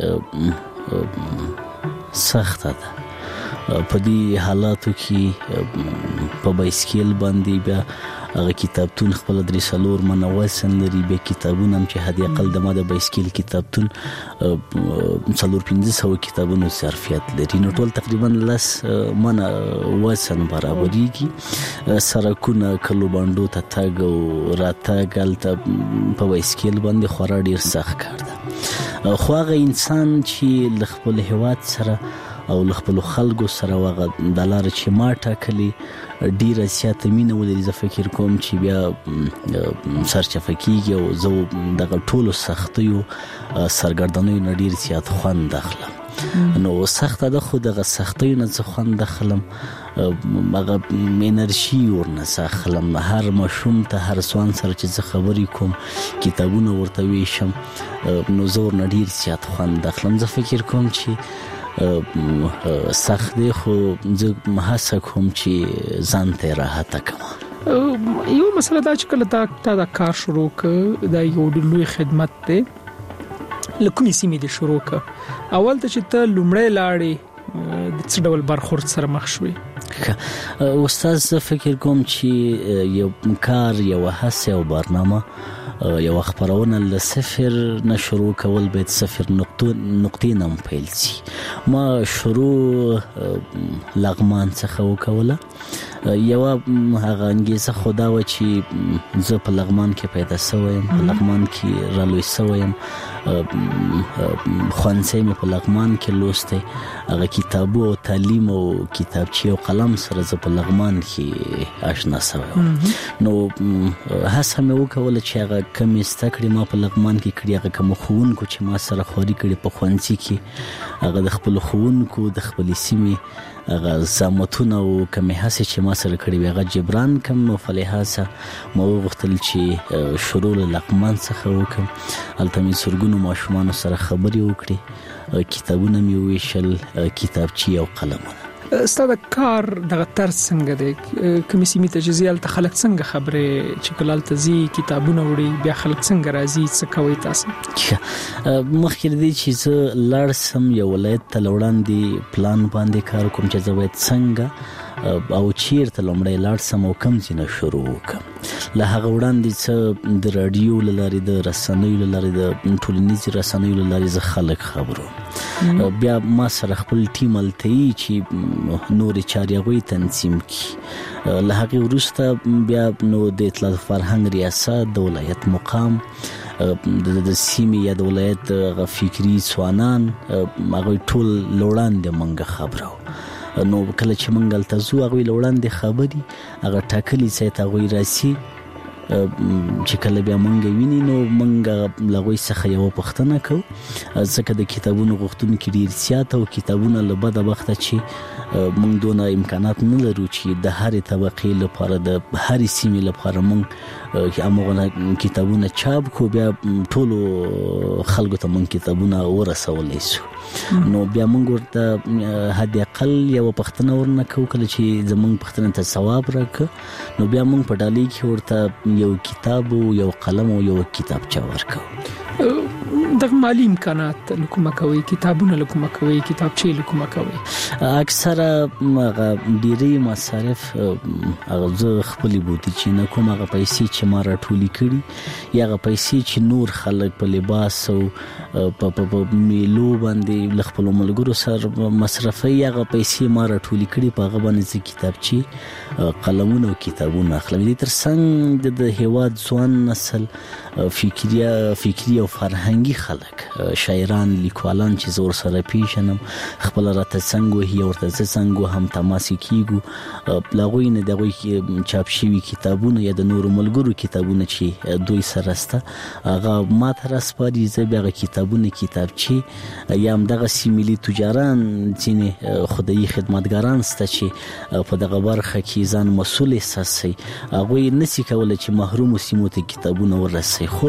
سخته ده په دې حالاتو کې په بایسکل باندې. بیا هغه کتابتون خپل 3 منوال سن لري، بیا کتابونه هم چې هدي اقل د ما د بایسکل کتابتون 400 کتابونو ظرفیت لري. نو ټول تقریبا 10 منه وزن برابرېږي. سرکونه کلو باندې ته تاګ او راتګ هلته په بایسکل باندې خورا ډیر سخت کار ده. خو هغه انسان چې له خپل هیواد سره او له خپل خلکو سره وغه د لار چې ما ټاکلي ډیره زیاته مینه ولري، زه فکر کوم چې بیا سرچپه کېږي او زه دغه ټولو سختیو سرګردنیو نه ډیر زیات خوند اخلم. نو سخته ده، خو دغه سختیو نه زه خوند اخلم، هغه انرژي ورنه اخلم. هر ماشوم ته، هر ځوان سره چې زه خبرې کوم، کتابونه ورته ویشم، نو زه ورنه ډیر زیات خوند اخلم. زه فکر کوم چې سخت دی، خو زه هڅه کوم چې ځان ته راحت کړم. یو مسله دا چې کله تا دا کار شروع کړ، دا یو لوی خدمت دی. لکه سیمې د شروع کړ، اول ته چې ته لومړی لاړې د څه ډول برخورد سره مخ شوې؟ استاد زه فکر کوم چې یو کار، یو هڅه او برنامه، یو خبرونه له صفر نه شروع کول باید صفر نقطې نه پیل شي. ما شروع لغمان څخه وکوله. یو هغه انګیزه خدا و چې زه په لغمان کې پیدا شوم، په لغمان کې رالوی شوم، خوانسې مې په لغمان کې لوسته. هغه کتابو او تعلیم او کتابچې او قلم سره زه په لغمان کې آشنا شوم. نو هڅه مې وکوله چې هغه کم استکړې ما په لغمان کې کړی، هغه کوم خوونکو چې ما سره خوري کړي په خوانسې کې، هغه د خپل خوونکو د خپل سیمې هغه زامتونه او کمې هڅې چې ما سره کړې وي هغه جبران کم. نو فلهاسه ما وغوښتل چې شروع له لغمان څخه وکړم. هلته مې زرګونو ماشومانو سره خبرې وکړې، کتابونه مې وویشل، کتابچې او قلمونه. ستا د کار دغه طرز څنګه دی؟ کومې سیمې ته چې ځې هلته خلک څنګه خبرې چې کله هلته ځي کتابونه وړي، بیا خلک څنګه راځي، څه کوئ تاسو؟ مخکې له دې چې زه لاړ سم یو ولایت ته له وړاندې پلان باندې کار کوم چې زه باید څنګه او چیرته لومړی لاړ سم او کوم ځای نه شروع وکړم. له هغه وړاندې څه د راډیو له لارې، د رسنیو له لارې، د ټولنیزو رسنیو له لارې زه خلک خبرو. بیا ما سره خپل ټیم هلته یي چې نورې چارې هغوی تنظیم کړي. له هغې وروسته بیا نو د اطلاعات فرهنګ ریاست، د ولایت مقام، د سیمې یا د ولایت فکري ځوانان، هغوی ټول له وړاندې موږ خبرو. نو کله چې موږ هلته ځو هغوی له وړاندې خبرې، هغه ټاکلي ځای ته هغوی راسي، چې کله بیا مونږ ویني نو مونږ لغوي څخه یو پښتنه کو ځکه د کتابونو غوښتونکو ډیر زیات او کتابونه له بده وخته چې مونږ دونه امکانات نه لرو چې د هرې طبقې لپاره د هرې سیمې لپاره مونږ همغه کتابونه چاپ کو بیا ټولو خلکو ته مونږ کتابونه ورسولای شو نو بیا مونږ ورته حد اقل یو پښتنه ورنکو کله چې زمونږ پښتنه ته ثواب راکړه نو بیا مونږ په ډالۍ کې ورته یو کتاب او یو قلم او یو کتابچه ورکړو د مالی امکانات لکومه کوي کتابونه لکومه کوي کتابچې لکومه کوي اکثره ډیری مصارف هغه خپل بوتي چې نه کوم هغه پیسې چې ما راټولې کړي یا هغه پیسې چې نور خلک په لباس او په میلو باندې لخپل ملګرو سره مصرفي هغه پیسې ما راټولې کړي په هغه باندې کتابچې قلمونه او کتابونه اخلم دي ترڅنګ د هیواد ځوان نسل فکری او فرهنګي خلک شاعران لیکوالان چې زور سره پیژنم خپل راته څنګه هي ورته څنګه هم تماس کیږي لاغوی نه دغه چاپ شوی کتابونه یا د نورو ملګرو کتابونه چې دوی سره سره هغه ماته راسپاري زه بیا کتابونه کتابچې یا هم دغه سیملي تجاران چې خدای خدمتګاران ست چې په دغه برخه کې ځان مسؤل احساسي هغه نسی کولای چې محروم سیمو ته کتابونه ورسي خو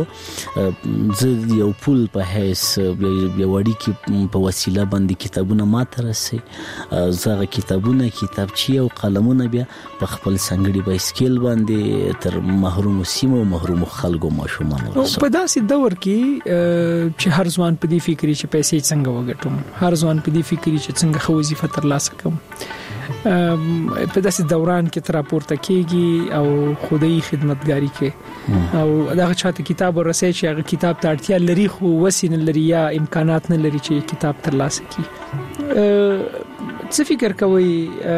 زه یو پول په هیڅ یو وړي کې په وسیله باندې کتابونه ماته رسي زغه کتابونه کتابچې او قلمونه بیا په خپل سنگړي بایسکل باندې تر محروم سیمو محروم خلکو ماشومان ورسو په داسې دور کې چې هر ځوان په دې فکرې چې پیسې څنګه وګټم هر ځوان په دې فکرې چې څنګه خو وظیفه ترلاسه کوم په داسې دوران کې تر راپورته کېږي او خدای خدمتګاری کوي او دغه چاته کتاب ورسې چې هغه کتاب ته اړتیا لري خو وسینه لري یا امکانات نه لري چې کتاب ترلاسه کړي څه فکر کوي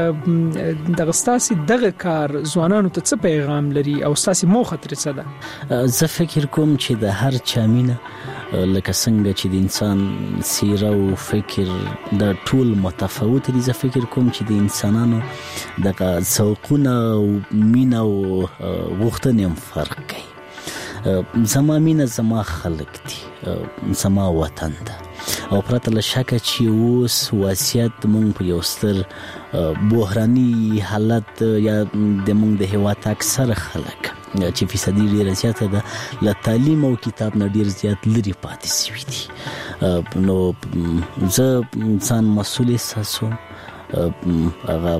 دغه ستاسو دغه کار ځوانانو ته څه پیغام لري او ستاسو موخه تر څه ده زه فکر کوم چې د هر چا مینه لکه څنګه چې د انسان سیره او فکر د ټول متفاوت دي زه فکر کوم چې د انسانانو دغه ذوقونه او مینه او غوښتنې هم فرق کوي زما مینه زما خلق دي زما وطن ده او پرته له شکه چې اوس وضعیت مونږ په یو ستر بحراني حالت یا د مونږ د هیواد اکثر خلک چې فیصدي ډیره زیاته ده له تعلیم او کتاب نه ډیر زیات لري پاتې شوي دي نو زه ځان مسؤل احساسوم هغه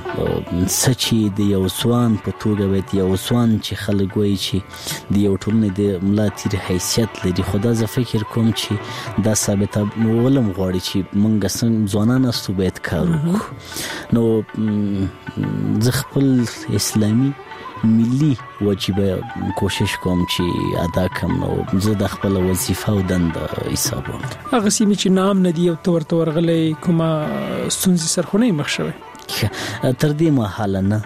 سچي د یو ځوان په توګه وایي یو ځوان چې خلک وایي چې د یو ټولنې د ملا تیر حیثیت لري خدا زه فکر کوم چې دا ثابته ولم غواړي چې مونږ څنګه ځوانان استو باید کار وکړو نو زه خپل اسلامي ملي واجبه کوشش کوم چې ادا کوم نو زه د خپل وظیفه او دنده حسابوم هغه سیمه چې نام ندی او تور ورغلې کومه ستونزې سرخونه مخ شوه تر دې مهاله نه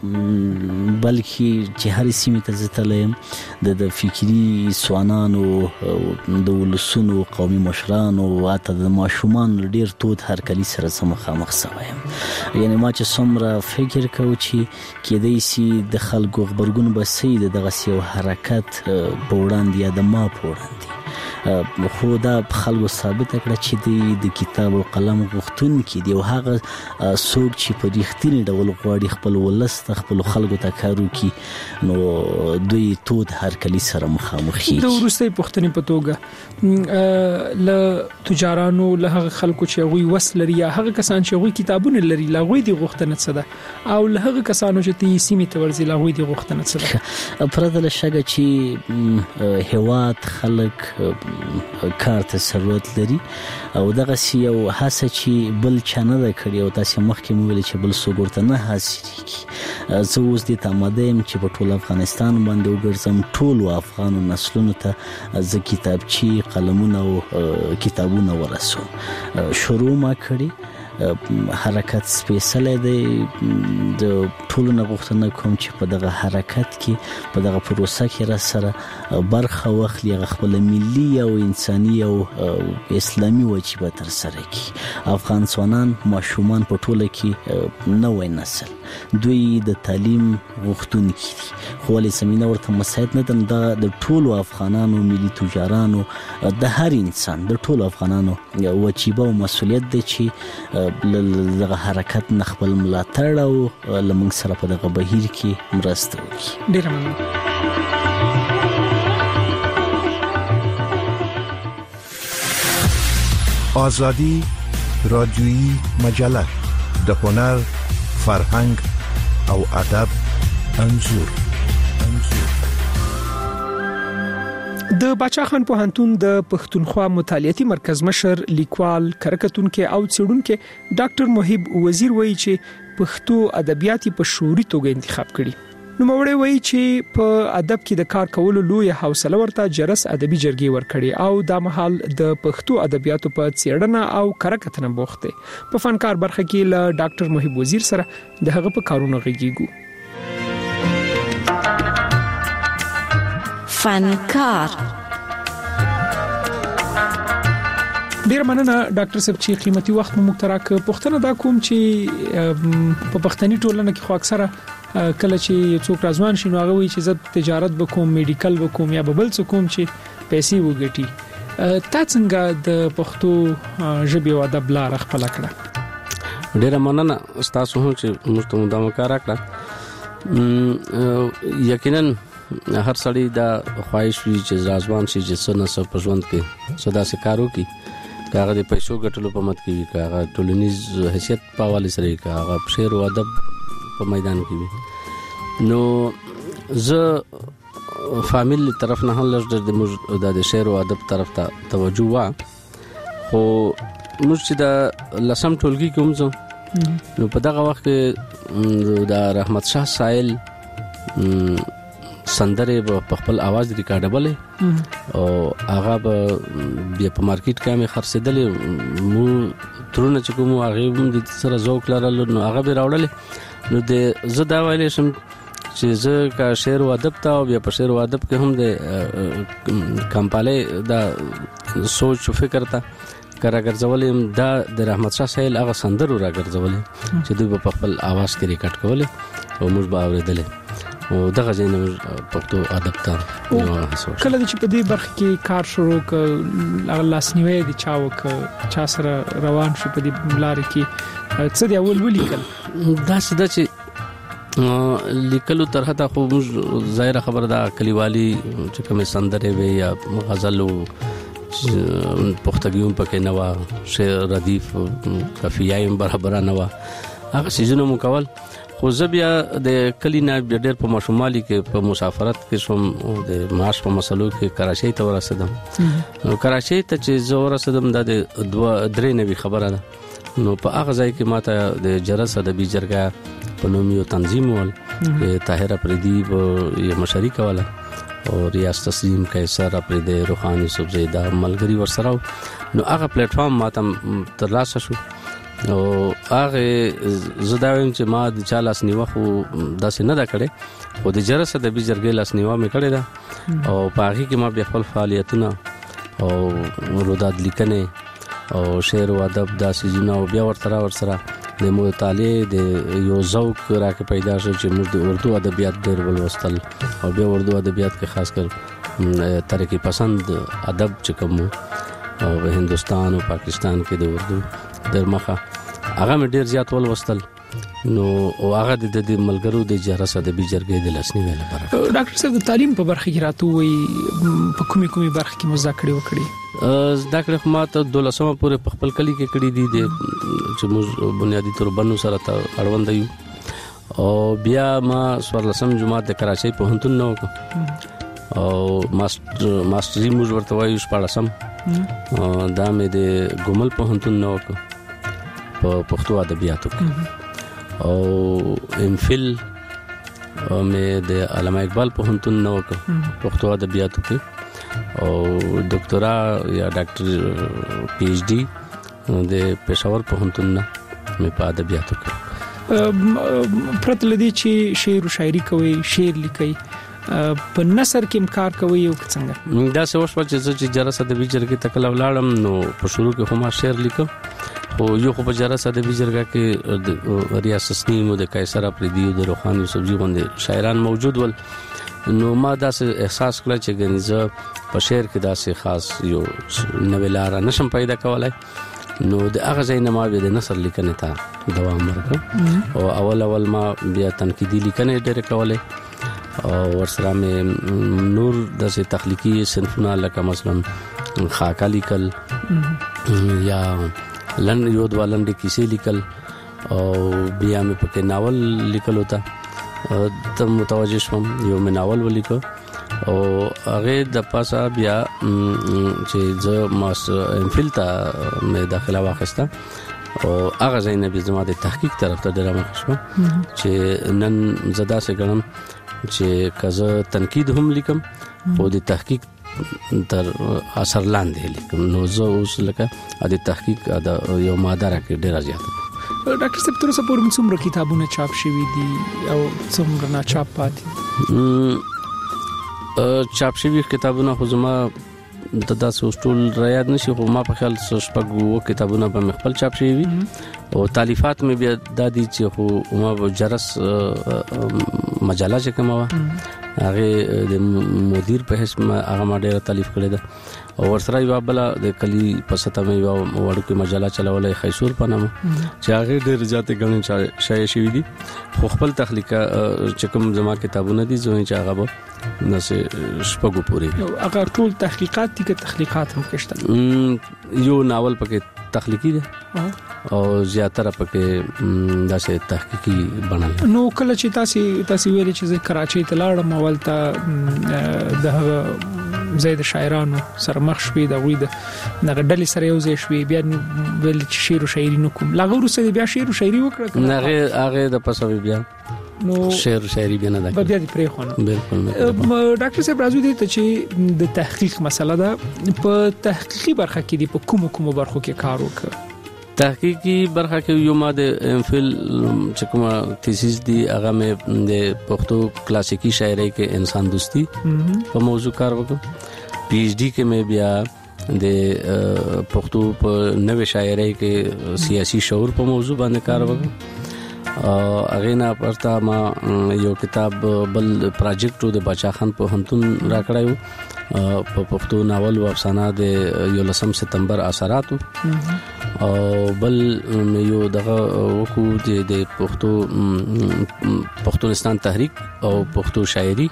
بلکې چې هر سیمه ته زتلم د فکری سوانانو د ولسونو قومي مشرانو او حتی د ماشومان ډیر تود هرکلی سره مخامخ شوم یعنی ما چې څومره فکر کوم چې کېدای شي د خلکو خبرګون به سید دغه یو حرکت په وړاندې یا د ما په وړاندې خو دا خلکو ثابت کړه چې د کتاب او قلم غوښتونکي دی او هغه څوک چې په رښتینی ډول غواړي خپل ولست خپل خلکو ته کار وکړي نو دوی تود هرکلی سره مخامخ شي د ورستۍ پښتنې په توګه له تجارانو له هغه خلکو چې غوي وسل لري هغه کسان چې غوي کتابونه لري لا غوي دی غوښتنه څه ده او له هغه کسانو چې تی سیمه تورځي لا غوي دی غوښتنه څه ده پرده له شګه چې هیواد خلک کار ته ضرورت لري او دغه یو هڅه چې بل چانه ده کړی او تاسو مخکې مو ویل چې بل څوک ورته نه حاصلېږي زه اوس دې ته آماده یم چې په ټول افغانستان باندې وګرځم ټولو افغانو نسلونو ته زه کتابچې قلمونه او کتابونه ورسوم شروع ما کړی حرکت سپیشل دی د ټولو نه غوښتنه کوم چې په دغه حرکت کې په دغه پروسه کې را سره برخه واخلي خپل ملي او انساني او اسلامي وجیبه تر سره کړي. افغان ځوانان ماشومان په ټوله کې نوې نسل دوی د تعلیم غوښتونکي دي خو ولې زمينه ورته مساعد نه ده. د ټولو افغانانو ملي تجارانو د هر انسان د ټولو افغانانو وجیبه او مسولیت دی چې دغه حرکت نه خپل ملاتړ او لمنګ سره په دغه بهیر کې مرسته وکړي. ډیر مننه. آزادی رادیویی مجله د هنر، فرهنګ او ادب انځور. د باچا خان پوهنتون د پښتونخوا مطالعاتي مرکز مشر لیکوال کرکټونکو او څېړونکو ډاکټر محب وزیر وایي چې پښتو ادبیات په شعوري توګه انتخاب کړي. نو موري وایي چې په ادب کې د کار کولو لوی حوصله ورته جرس ادبي جرګې ورکړي او د مهال د پښتو ادبیاتو په څېړنه او کرکټنه بوخته. په فنکار برخه کې له ډاکټر محب وزیر سره د هغه په کارونو غږیږو. فنکار. ډیر مننه ډاکټر صاحب چې قیمتي وخت مو مختراک. پښتنه دا کوم چې په پښتني ټولنه کې خو اکثره کله چې څوک راځوان شي نو هغه وایي چې زه تجارت وکوم، میډیکل وکوم یا بل څه کوم چې پیسې وګټي. تا څنګه د پښتو ژبې او ادب لار خپل کړه؟ ډیر مننه تاسو هم چې موږ ته مدام کار کړ. یقینا هر سړی دا خواهش وي چې ځوان شي چې څنګه سو پژوند کې صدا سره کارو کې کاغه د پیسو ګټلو په مت کې کاغه ټولنیز حیثیت پاواله سره کاغه شعر او ادب په میدان کې وي. نو زه فامیل طرف نه هلش د شعر او ادب طرف ته توجه وا خو موږ چې د لسم ټولګي کوم زه نو په دغه وخت کې د رحمت شاه سایل سندره په خپل आवाज ریکارډبل او هغه بیا په مارکیټ کې مې خرڅېدلې مو ترونه چې کوم هغه د سره ذوق لرل نو هغه به راوړل. نو د زه دا ویلې شم چې زه کا شعر او ادب ته او بیا په شعر او ادب کې هم د کمپاله دا سوچ او فکر ته راګرځولم دا د رحمت شاه سایل هغه سندرو راګرځولې چې دوی په خپل आवाज کې ریکارډ کولې او موږ به اورېدلې او دغه ځین پښتو ادب ته کله چې په دې برخه کې کار شروع ک لاسنیوي دي چا سره روان شو په دې لارې کې څه دی اول ولیکل دا څه چې لیکلو طرح ته خو ظاهر خبر دا کلیوالي چې کوم سندره وي یا غزل او پختګیوم پکې نوا شعر ردیف کافیایم برابر نوا هغه سيزونو مکول خو زبیا د کلینا ډېر په ماشومالي کې په مسافرت کې شوم د معاش په مسلو کې کراچۍ ته ورسېدم. نو کراچۍ ته چې زه ورسېدم د 2-3 نوي خبره ده. نو په هغه ځای کې ماته د جرس ادبي جرګه په نوم یو تنظیم ول طاهر افریدی یې مشري کوله او ریاض تسلیم قیصر افریدی روحانی سبزیدا ملګری ورسره. نو هغه پلیټ فارم ماته ترلاسه شو او هغه زداویم چې ما د چالاس نیوه خو داسې نه دا کړې خو د جرس ادبي جرګې لاس نیوه مې کړې ده او په هغه کې ما بیا خپل فعالیتونه او روداد لیکنه او شعر او ادب داسې جنا او بیا ورسره د مطالعه د یو ذوق راکې پیدا شو چې موږ د اردو ادبیات ډېر ولوستل او بیا اردو ادبیات کې خاص کر ترقی پسند ادب چې کوم او هندستان او پاکستان کې د اردو درمخه هغه مې ډېر زیات ولوستل. نو او هغه د ملګرو د جرس ادبي جرګې د لاسنیوي لپاره ډاکټر صاحب د تعلیم په برخه کې راته وي په کومي برخه کې مذاکره وکړي؟ زده کړې ما ته 12 پورې په خپل کلی کې کړې دي چې موږ بنیادی تور بنو سره اړوند یو او بیا ما 14 جماعت د کراچۍ په هنتون نو او ماستری موږ ورته وایو 14 دا مې د ګومل په هنتون نو په پښتو ادبیاتو کې او امفل مې د علامه اقبال په هنتون نو پښتو ادبیاتو کې او ډاکټرا یا ډاکټر پی ایچ ډی د پېښور په هنتون مې په ادبیاتو کې. پرته لدی چې شعر او شاعري کوي، شعر لیکي، په نثر کې کار کوي او څنګه دا څه وشو چې جرس ادبي جرګه تکل ولاړم نو په شروع کې هم شعر لیکم، خو یو خو په جرس ادبي جرګه کې ریاست سنیم د قیصر افریدی او د روحاني سبزی باندې شاعران موجود ول، نو ما دا احساس کړ چې ګنځه په شعر کې دا څه خاص یو نویلار نشم پیدا کولای، نو د هغه ځای نه ما به د نثر لیکنه ته دوام ورکړ او اول ما بیا تنقیدي لیکنه ډېر کولای او ورسره مې نور د تخلیقي صنفونه لکه مثلا خاکا لیکل یا یو د ولندې کیسې لیکل او بیا مې پکې ناول لیکل وتا ته متوجه شوم، یو مې ناول ولیکو او هغه د پاسه بیا چې زه ماستر امفیل ته مې داخله واخیسته او هغه ځای نه به زما د تحقیق طرف ته درمه شوم چې نن زدا سه ګڼم چې کزه تنقید هم لیکم خو د تحقیق تر اثر لاندې لیکم، نو زه اوس لکه د تحقیق د یو ماده راکې ډیر زیات. ډاکټر صاحب تر اوسه پورې څومره کتابونه چاپ شوي دي او څومره نه چاپ پاتې؟ چاپ شوي کتابونه خو زما د تاسو ټول را یاد نشي، خو ما په خیال شپږ کتابونه به خپل چاپ شوي وي او تالیفات مې بیا د دې چې خو ما په جرس مجله چې کومه هغه د مدیر په حیث هغه ما ډېر تالیف کړی ده او ورسره یو بل د کلی په سطح مې یو وړوکی مجله چلولې خیسور په نامه چې هغه ډېر زیات غنډ شایع شوی دي، خو خپل تخلیق چې کوم زما کتابونه دي زوی چې هغه به نسه شپږو پوری هغه ټول تحقیقات دي که تخلیقات هم کېشته؟ یو ناول پکې تخلیقي ده او زیاتره پکې داسې تحقیقي بڼه. نو کله چې تاسو ویل چې زه کراچۍ ته لاړم اول ته د هغه زید شاعرانو سره مخ شوې د وې د ډلې سره یو ځای شوې، بیا ویل چې شعر او شاعري نکوم لا غوړو سره بیا شعر او شاعري وکړه هغه د پسوي بیا نو شعر او شاعري بیا نه ده بیا دې پرې خونه. بالکل ډاکټر صاحب راځو دي ته چې د تحقیق مسله ده، په تحقیقي برخه کې دی په کومو برخو کې کار وکړ؟ تحقیقی برخه کې یو ما د امفیل چې کومه تھیسیس دی هغه مې د پښتو کلاسیکی شاعرۍ کې انسان دوستی په موضوع کار وکړ. پی ایچ ډی کې مې بیا د پښتو په نوې شاعرۍ کې سیاسي شعور په موضوع باندې کار وکړ. هغه نه پرتا ما یو کتاب بل پروجیکټ د بچا خان په هنتون راکړایو په پښتو ناول او افسانه د 11 سپتمبر اثراتو او بل یو دغه وکړو د پښتونستان تحریک او پښتو شاعري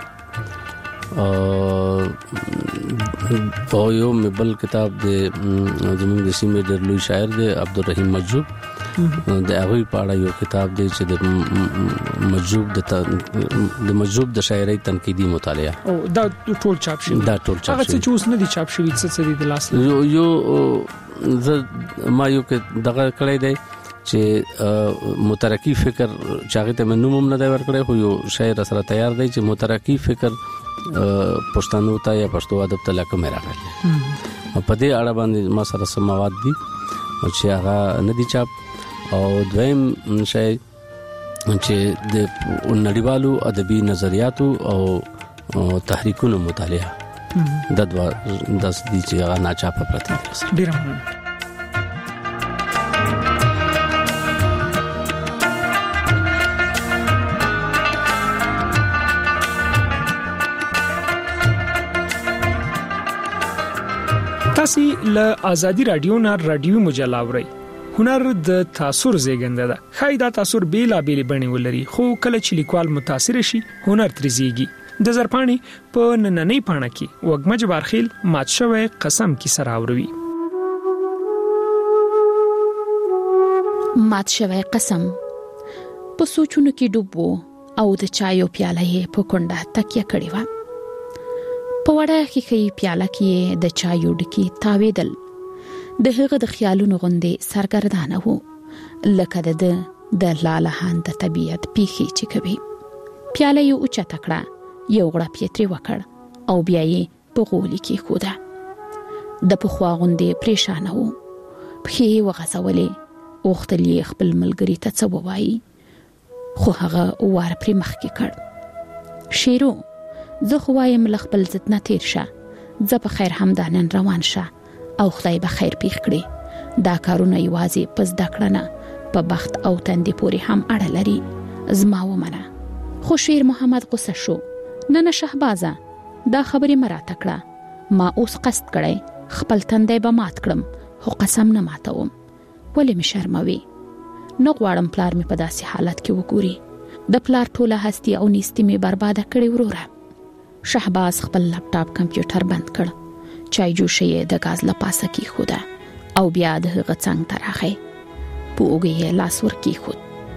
او یو بل کتاب د زموږ د سیمې د لوی شاعر د عبدالرحیم مجذوب د هغه په اړه یو کتاب دی چې د مجذوب د شاعرۍ تنقیدي مطالعه او دا ټول چاپ شوی دا ټول چاپ شوی هغه چې اوس نه دي چاپ شوی څه دي د لاس یو ما یو کې دغه کړی دی چې مترقی فکر چاغه ته منوم نه دی ورکړی، خو یو شاعر سره تیار دی چې مترقی فکر پښتنو ته یا پښتو ادب ته لکه مې راغلی په دې اړه باندې ما سره سم مواد دي چې هغه نه دي چاپ. او دویم شای چې د نړیوالو ادبي نظریاتو او تحریکونو مطالعه د دې چې هغه ناچاپه پراته دي. ډیر مننه. تاسو له ازادي رادیو نه رادیو مجله اورئ. هنر د تاثیر زیږنده ده. خای دا تاثیر بیلا بیل بڼې ولري، خو کله چې لیکوال متاثر شي هنر ترزيږي. د زرپانی په نننۍ پاڼه کې وګمج بارخیل مات شوی قسم کی سراوروي. مات شوی قسم په سوچونو کې ډوب او د چایو پیاله یې په کونډه تکیه کړې و. په وړه کې پیاله کې د چایو ډکی تاویدل د هغه د خیالونو غوندې سرګردانه وو، لکه د لالهان د طبيعت پیخي چې کوي. پیاله یو اوچا تکړه یو غړپ یې تری وکړ او بیا یې په غولي کې خوده. د پخوا غوندې پریشانه وو، پخې وغځولې اوختلی خپل ملګری ته څه ووایي، خو هغه وار پرې مخکې کړ. شیرو زه خو وایم له خپل ضد نه تیر شه، زه په خیر همدانن روان شه او خدای به خیر پیښ کړي. دا کارونه یوازې په زده کړه نه په بخت او تندې پورې هم اړه لري. زما ومنه. خو شیر محمد غصه شو. نه شهبازه دا خبرې مراته کړه، ما اوس قصد کړی خپل تندی به مات کړم، خو قسم نه ماتوم. ولې مې شرموي؟ نه غواړم پلار مې په داسې حالت کې وګوري. د پلار ټوله هستی او نیستی مې برباده کړې وروره. شهباز خپل لپټاپ کمپیوټر بند کړ، چای جوشه د غاز لپاسه کې خوده او بیا د هغه څنګ ته راغی. په اوږه یې لاس ور کېښود.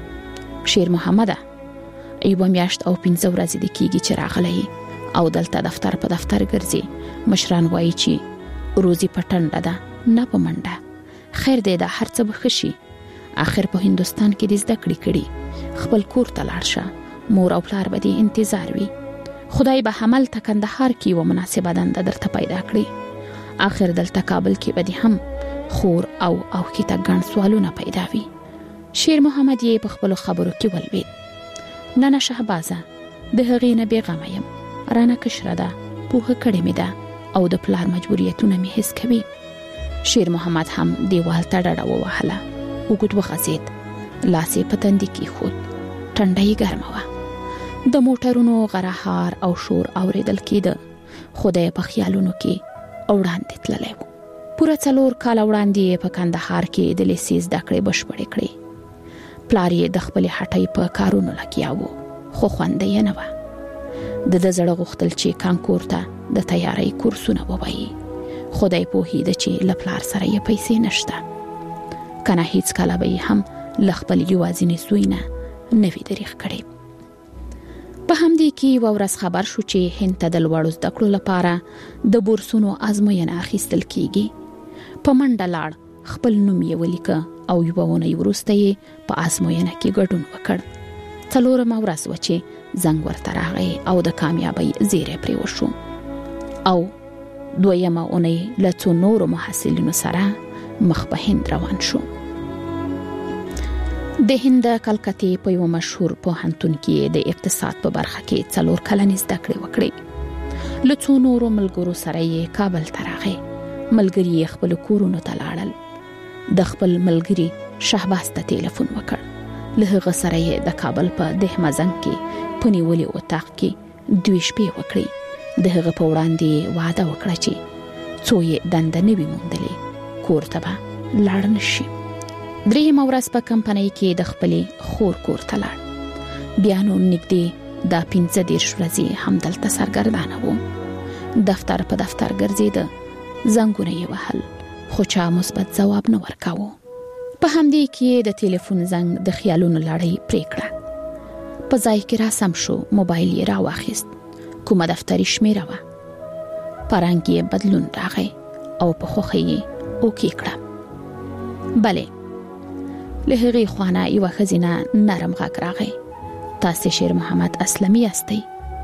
شیر محمده ایوه میاشت او 15 ورځې د کېږي چې راغلی او دلته دفتر په دفتر ګرځي. مشران وایي چې روزي په ټنډه ده نه په منډه. خیر دی دا هر څه به ښه شي. آخر په هندوستان کې د زده کړې کړي، خپل کور ته لاړ شه، مور او پلار به دې انتظار وي. خدای به هملته کندهار کې یوه مناسبه دنده درته پیدا کړي. آخر دلته کابل کې به دې هم خور او اوښکې ته ګڼ سوالونه پیدا وي. شیر محمد یې په خپلو خبرو کې ولوید. نه شهبازه د هغې نه بېغمه یم، رانه کشره ده، پوهه کړې مې ده او د پلار مجبوریتونه مې حس کوي. شیر محمد هم دیوال ته ډډه ووهله، اوږد وغځېد، لاس یې په تندي کېښود، ټنډه یې ګرمه وه. د موټرونو غرهار او شور اورېدل کېده، خو د په خیالونو کې وړاندې تللی و. پوره 4 کاله وړاندې په کندهار کې د لیسې زده کړې بشپړې کړې. پلار یې د خپلې هټۍ په کارونو لګیا و، خو خوند یې نه وه. د زړه غوښتل چې کانکور ته د تیاری کورسونه ووایي، خدای پوهېده چې له پلار سره یې پیسې نشته، کنه هیڅ کله به یې هم له خپل یوازیني زوی نه نه وي دریغ کړی. په همدې کې یوه ورځ خبر شو چې هند ته د لوړو زده کړو لپاره د بورسونو ازموینه اخیستل کیږي. په منډه لاړ، خپل نوم یې ولیکه او یوه اونۍ وروسته یې په ازموینه کې ګډون وکړ. 4مه ورځ وه چې زنګ ورته راغی او د کامیابۍ زیری پرې وشو. او 2مه اونۍ له څو نورو محصلینو سره مخ په هند روان شو. د هند کلکتې په یو مشهور پوهنتون کې د اقتصاد په برخه کې 4 کلنې زده کړې وکړې. له څو نورو ملګرو سره یې کابل ته راغی. ملګري یې خپل کورونو ته لاړل. د خپل ملګري شهباز ته ټلیفون وکړ. له هغه سره یې د کابل په دهمزنګ کې په نیولې اتاق کې 2 شپې وکړې. د هغه په وړاندې وعده وکړه چې څو یې دنده نه وي موندلې، کور ته به لاړ نشي. 3مه ورځ په کمپنۍ کې د خپلې خور کور ته لاړ. بیا نو نږدې دا 15 ورځې همدلته سرګردانه و. دفتر په دفتر ګرځېده، زنګونه یې وهل، خو چا مثبت ځواب نه ورکاوه. په همدې کې د ټلیفون زنګ د خیالونو لړۍ پرې کړه. په ځای کې را سم شو، موبایل یې را واخیست. کومه دفتري شمیره وه. په رنګ یې بدلون راغی او په خوښۍ یې اوکې کړه. بلې، له هغې خوانه یوه ښځینه نرم غږ راغی. تاسې شیر محمد اسلمي یاستئ؟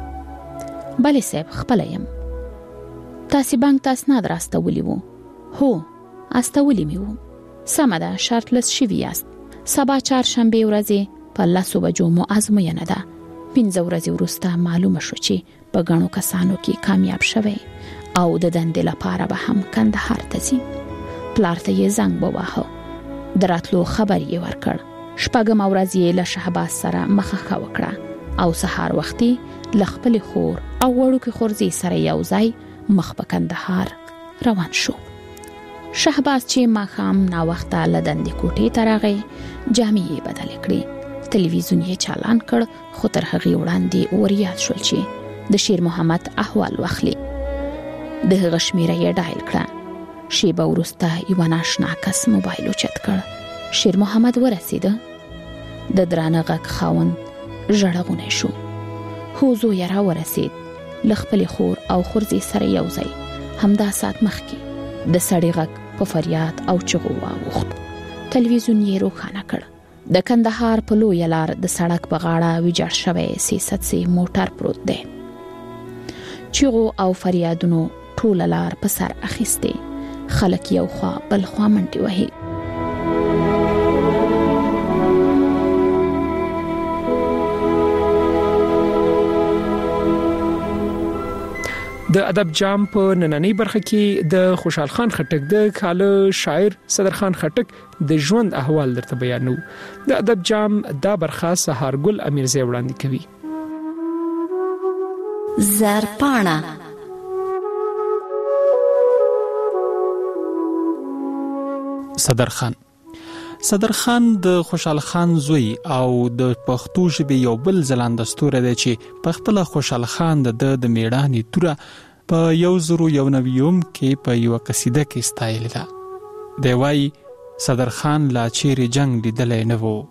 بلې صاحب، خپله یم. تاسې بانک ته اسناد راستولی وو؟ هو، استولی مې وو. سمه ده، شرطلس شوي یاست. سبا چهارشنبې ورځې په 10 بجو مو ازموینه ده. 15 ورځې وروسته معلومه شو چې په ګڼو کسانو کې کامیاب شوی او د دندې لپاره به هم کندهار ته ځي. پلار ته یې زنګ وواهه، د راتلو خبر یې ورکړ. 6مه ورځ یې له شهباز سره مخه وکړه او سهار وختي له خپلې خور او وړوکې خورزي سره یو ځای مخ په کندهار روان شو. شهباز چې ماښام ناوخته له دندې کوټې ته راغی، جامې یې بدلې کړې، تلویزیون یې چالان کړ، خو تر هغې وړاندې وریاد شول چې د شیر محمد احوال واخلي. د هغه شمیره یې ډایل کړه. شیبه وروسته یو ناشنا کس موبایل اوچت کړ. شیر محمد ورسېده. د درانه غږ خاوند ژړغونی شو. هو زوی یې راورسېد، له خپلې خور او خورزي سره یو ځای. همدا ساعت مخکې د سړي غږ په فریاد او چغو واوښت. تلویزیون یې روښانه کړ. د کندهار په لویه لار د سړک په غاړه ویجاړ شوی 300 موټر پروت دی. چغو او فریادونو ټوله لار په سر اخیستې. خلک یو خوا بل خوا منډې وهي. د ادب جام په نننۍ برخه کې د خوشحال خان خټک د کاله شاعر صدر خان خټک د ژوند احوال درته بیانو. د ادب جام دا برخه سهارګل امیرزی وړاندې کوي. زرپاڼه صدر خان د خوشحال خان زوی او د پښتو ژبې یو بل ځلانده ستوری دی چې په خپل خوشحال خان د میړانې توره په 1991 کې په یو قصیده کې ستایلې ده. دی وایي صدر خان لا چیرې جنگ لیدلی نه وو،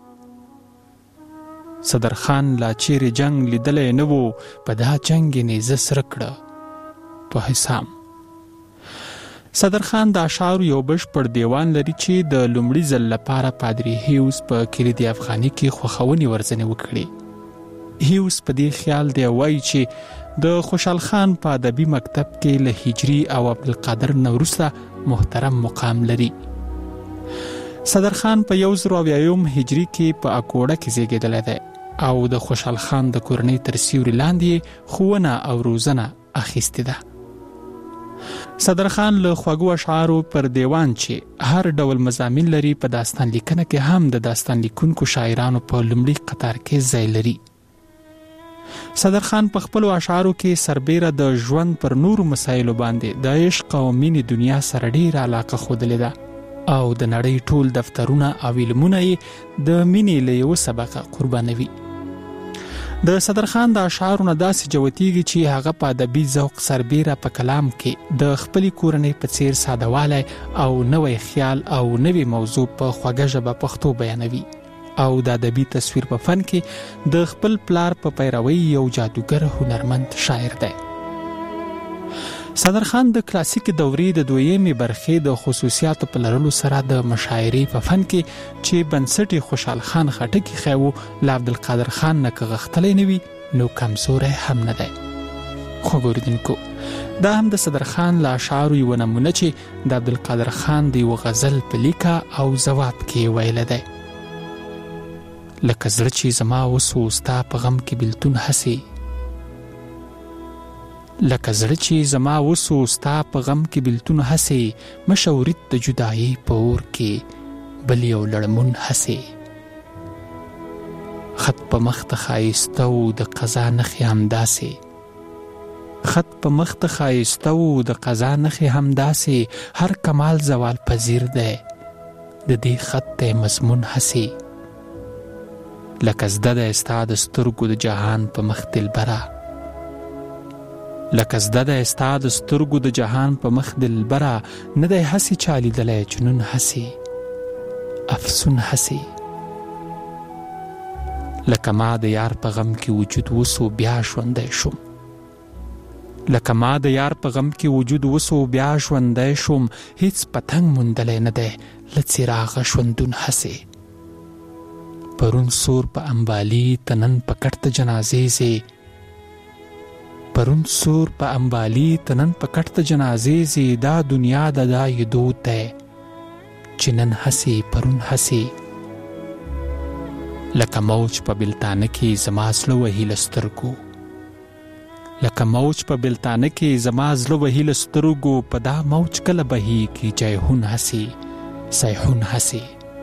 صدر خان لا چیرې جنگ لیدلی نه وو، په دا جنگ یې نیزه سره کړه په حسام. صدر خان د اشعارو یو بشپړ دیوان لري چې د لومړي ځل لپاره پادری هیوز په کلیدي افغاني کې خوښونې ورځنې وکړي. هیوز په دې خیال دی وایي چې د خوشحال خان په ادبي مکتب کې له هجري او عبدالقادر نه وروسته محترم مقام لري. صدر خان په 1900 هجري کې په اکوړه کې زیږېدلی دی او د خوشحال خان د کورنۍ تر سیوري لاندې ښوونه او روزنه اخیستې ده. صدر خان له خوږو اشعارو پر دیوان چې هر ډول مضامین لري په داستان لیکنه کې هم د داستان لیکونکو شاعرانو په لومړي قطار کې ځای لري. صدر خان په خپلو اشعارو کې سربیره د ژوند پر نورو مسایلو باندې د عشق او مینې دنیا سره ډېره علاقه ښودلې ده او د نړۍ ټول دفترونه او علمونه یې د مینې له یو سبقه قربانوي. د صدر خان د اشعارو نه داسې جوتیږي چې هغه په ادبي ذوق سربیره په کلام کې د خپلې کورنۍ په څیر سادهوالی او نوی خیال او نوی موضوع په خوږه ژبه پښتو بیانوي او د ادبي تصویر په فن کې د خپل پلار په پیروي یو جادوګر هنرمند شاعر دی. صدر خان د کلاسیک دورې د دویمې برخې د خصوصیاتو په لرلو سره د مشاعرې په فن کې چې بنسټ خوشحال خان خټک خو له عبدالقادر خان نه غختلی نه وي نو کمزوری هم نه دی. خو ګوریدونکو دا هم د صدر خان له اشعارو یو نمونه چې د عبدالقادر خان د یو غزل په لیکه او ځواب کې ویلی دی. لکه زړه چې زما وسو ستا په غم کې بلتون هسې، لکه زړه چې زما وسو ستا په غم کې بلتون هسې، مشورت د جدایي په اور کې بل یو لړمون هسې. خط په مخ ته ښایسته و د قضا نښې همداسې، خط په مخ ته ښایسته و د قضا نښې همداسې، هر کمال زوال پذیر دی د دې خط ته مضمون هسې. لکه زده دی ستا د سترګو د جهان په مخ دلبره، لکه زده دی ستا د سترګو د جهان په مخ دلبره، نه دی هسې چا لیدلی جنون هسې افسون هسې. لکه ما د یار په غم کې وجود وسو بیا ژوندی شوم، لکه ما د یار په غم کې وجود وسو بیا ژوندی شوم، هیڅ پتنګ موندلی نه دی له څراغه ژوندون هسې. پرون سور په انبالي تنن په کټ ته جنازې زی، پرون سور په انبالي تنن په کټ ته جنازې زی، دا دنیا د دا یدود دی چې نن هسې پرون هسې. لکه موج په بلتانه کې زما زړه وهي له سترګو، لکه موج په بلتانه کې زما زړه وهي له سترګو، په دا موج کله بهیږي جیحون هسې سیحون هسې.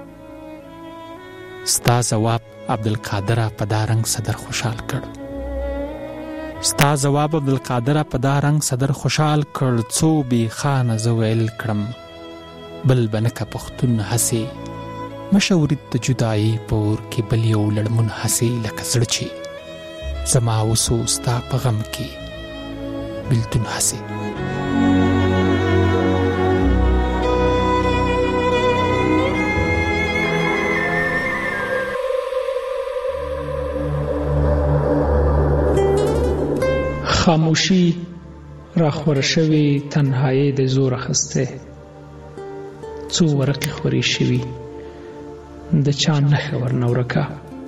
ستا جواب عبدالقادر په دا رنگ صدر خوشحال کړ، ستا جواب عبدالقادر په دا رنگ صدر خوشحال کړ، څو بی خانه زه ویل کړم بل بنکه پښتون هسې، مشورت د جدایي په اور کې بل یو لړمون هسې. لکه زړه چې زما وسو ستا په غم کې بلتون هسې. خاموشی را خور شوی تنهایی د زور اخسته، څو ورقې خوري شوی د چا نښه ورنورکه.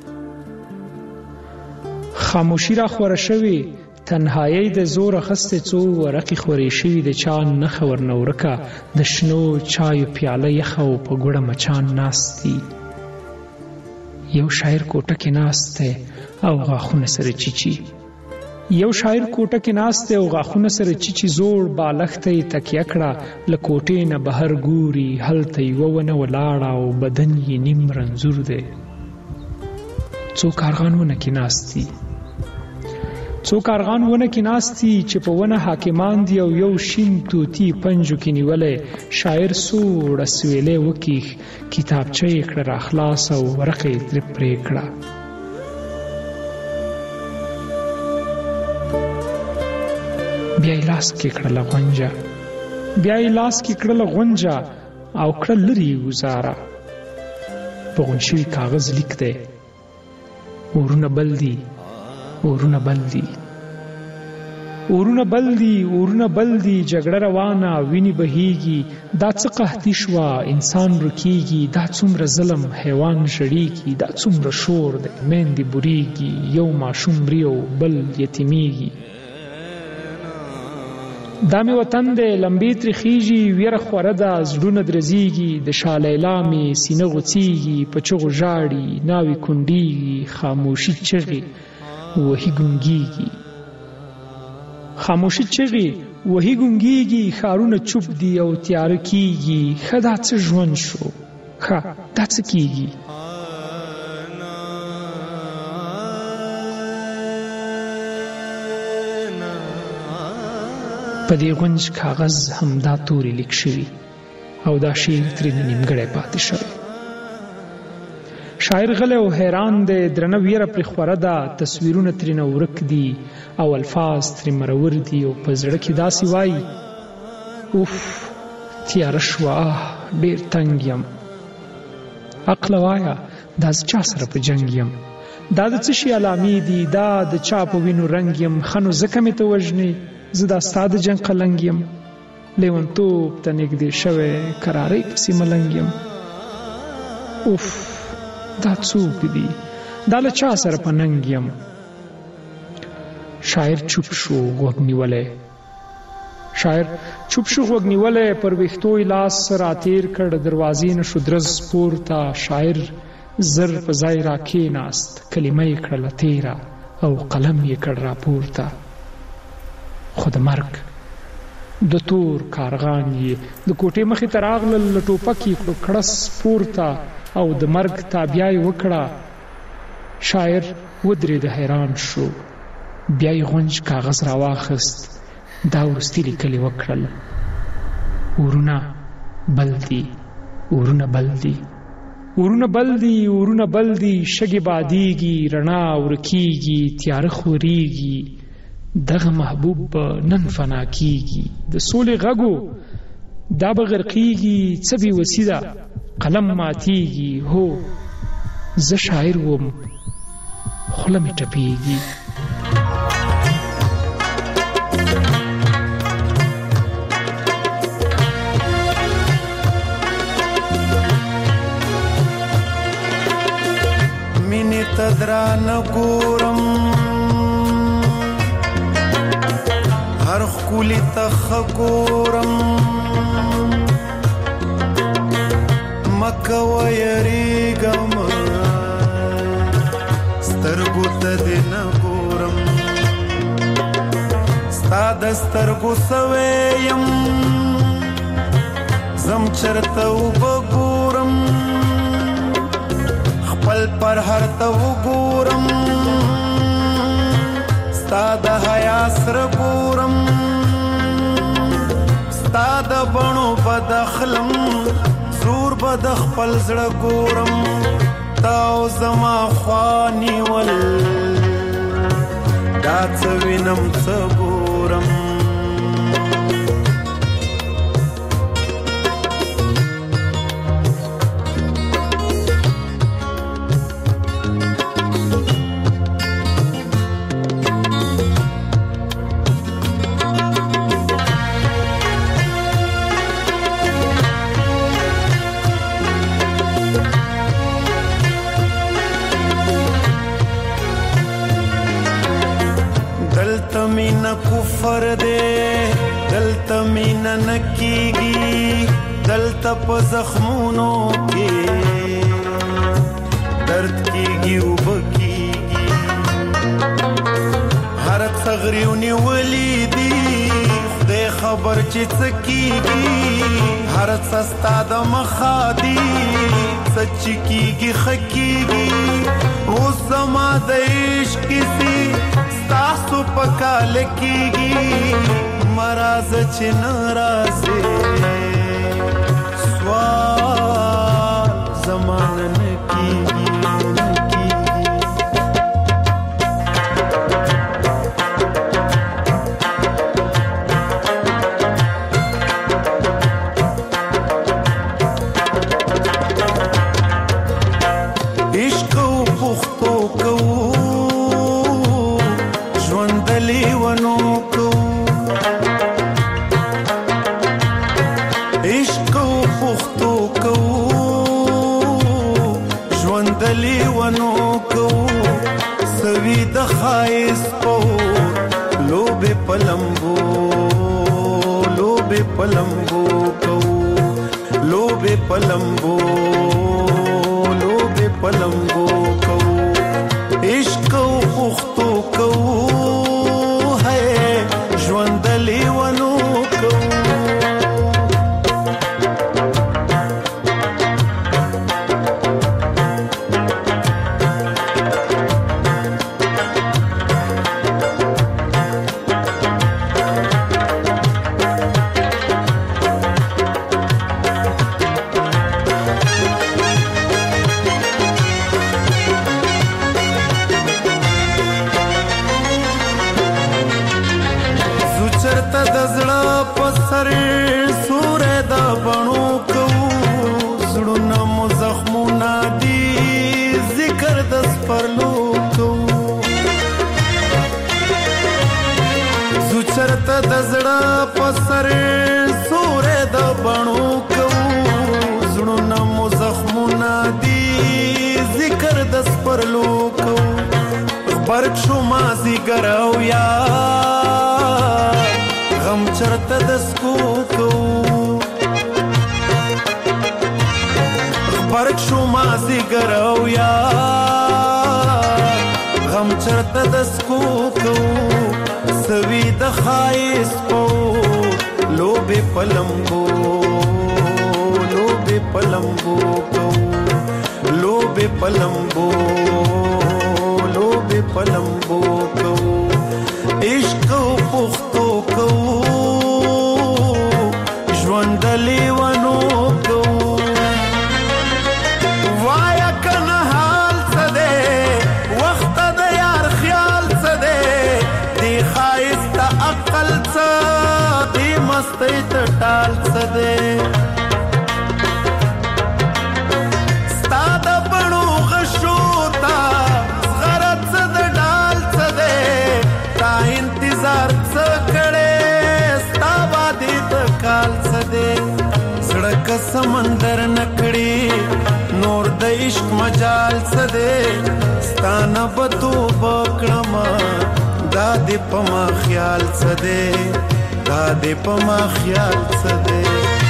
خاموشی را خور شوی تنهایی د زور اخسته، څو ورقې خوري شوی د چا نښه ورنورکه. د شنو چایو پیاله یخه او په ګوړه مچان ناست دي، یو شاعر کوټه کې ناست دی او غاښونه سره چیچي، یو شاعر کوټه کې ناست او غاښونه سره چیچی زوړ بالښت یې تکیه کړه، له کوټې نه بهر ګوري، هلته یوه ونه ولاړه او بدن یې نیم رنځور دی. څو کارغان ونه کې ناست دي، څو کارغان ونه کې ناست دي چې په ونه حاکمان دي او یو شین توتی پنجو کې نیولی. شاعر سوړ اسویلی وکیښ، کتابچه یې کړه راخلاص او ورقه یې ترې پرې کړه. بیا یې لاس کې کړله غونجه، بیا یې لاس کې کړله غونجه او کړه لرې گزاره. په غون شوي کاغذ لیک دی، اورونه بل دي، اورونه بل دي، اورونه بل دي، اورونه بل دي، جګړه روانه، وینې بهیږي. دا څه قحطي شوه، انسان رکیږي. دا څومره ظلم، حیوان ژړیږي. دا څومره شور دی، میندې بوریږي. یو ماشوم مري او بل یتیمیږي. دا مې وطن دی، لمبې ترې خیږي، ویره خوره ده، زړونه درزیږي. د شالیلا مې سینه غوڅیږي، په چغو ژاړي، ناوې کونډیږي. خاموشي چغې وهي ګونګیږي، خاموشي چغې وهي ګونګیږي. ښارونه چوپ دي او تیاره کیږي. ښه دا څه ژوند شو، ښه دا څه کیږي. په دې غونج کاغذ همدا تورې لیک شوي او دا شعر ترې نیمګړی پاتې شوی. شاعر غلی او حیران دی، درنه ویره پرې خوره ده، تصویرونه ترېنه ورک دي او الفاظ ترې مرور دي او په زړه کې داسې وایي اوف تیاره شوه، ډېر تنګ یم. عقله وایه دا زه چا سره په جنګ یم، دا د څه شي علامې دي، دا د چا په وینو رنګ یم. ښه نو ځکه مې ته وژنې، زه دا ستا د جنګ قلنګ یم. لیونتوب ته نږدې شوی، کرارۍ پسې ملنګ یم. اوف دا څوک دي، دا له چا سره په ننګ یم. شاعر چوپ شو غوږ نیولی، شاعر چوپ شو غوږ نیولی، پر ویښتو یې لاس راتیر کړ، دروازې نه شو درز پورته. شاعر زر په ځای راکېناست، کلمه یې کړله تیره او قلم یې کړ راپورته. خو د مرګ د تور کارغان یې د کوټې مخې ته راغلل، له ټوپک یې کړو کړس پورته او د مرګ تابیا یې وکړه. شاعر ودرېد حیران شو، بیا یې غونج کاغذ راواخیست، دا وروستي لیکل یې وکړل. اورونه بل دي، اورونه بل دي، اورونه بل دي، اورونه بل دي. شګې بادیږي، رڼا ورکیږي، تیاره خورېږي. دغه محبوب به نن فنا کیږي. د سولې غږو دا به غرقیږي. څه بې وسي ده، قلم ماتیږي. هو زه شاعر وم، خوله مې ټپیږي. مینې ته درانه ګورم، هر ښکلي ته ښه ګورم. مه کوه یریږم، سترګو ته دې نه ګورم. ستا د سترګو سوی یم، زم چرته اوبه ګورم. خپل پرهر ته وګورم، ستا د حیا سره ګورم. ستا د بڼو به دخلم، زور به د خپل زړه ګورم. تا او زما خوا نیول، دا څه وینم څه ګورم. مینا کفر دے دلتا مینا نکیگی، دلتا پا زخمونو کے درد کیگی و بکیگی. هر څه تغریونی ولی دی خدای خبر چې څکیږي هر څه ستاد مخادي سچ کیږي خکیږي او سما د عشق کسی ستاسو پکال کیږي مرز چې ناراضه سوال زمانه کیږي पलंबो को लोबे पलंबो लोबे पलंबो को इश्क पुख्तो को है ज्वंदली वनो को दजड़ा पसर सूरे द बणो को जुणो नमो जख्मुना दी जिक्र दस पर लोको बरक्षो माजी गराव या गम चरत दसको को बरक्षो माजी गराव या गम चरत दसको को सवी द खाइस पो लोबे पलंबो को लोबे पलंबो को इश्क पुख्तो को ज्वंदली वनो को वाया कन हाल सदे वक्त द यार ख्याल सदे दी खाइस अक्ल सा दी मस्ती टाल सदे स्ताद बड़ो गशोता गरत सद डाल सदे ता इंतजार स करे स्ताबादी काल सदे सड़क समंदर नकड़ी नूर द इश्क मजाल सदे स्ताना बतो बकड़मा दादे पमा ख्याल सदे दादे पमा ख्याल सदे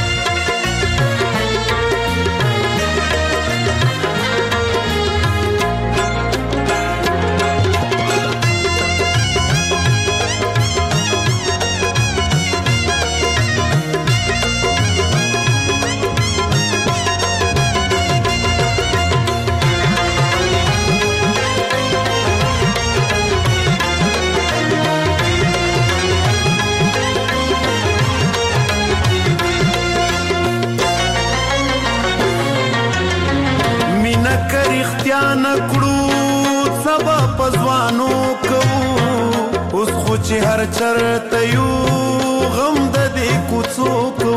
چې هر چرته یو غم د دې کوڅو کو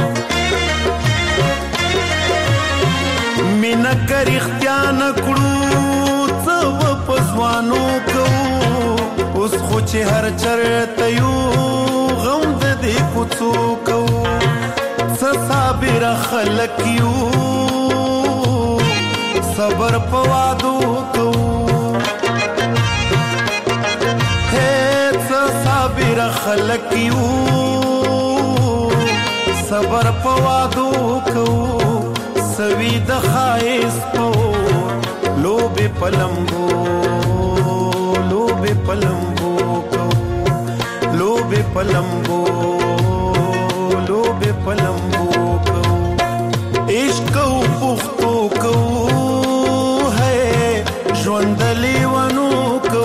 مینا کر اختیار نکړو څو پسوانو کو اوس خو چې هر چرته یو غم د دې کوڅو کو صابر خلق یو صبر پوادو کو خلق یو صبر پوادو کو سوی د خایس پو لوبه پلمبو کو پلمبو لوبه پلمبو کو عشق او پختو کو ہے ژوند لیوانو کو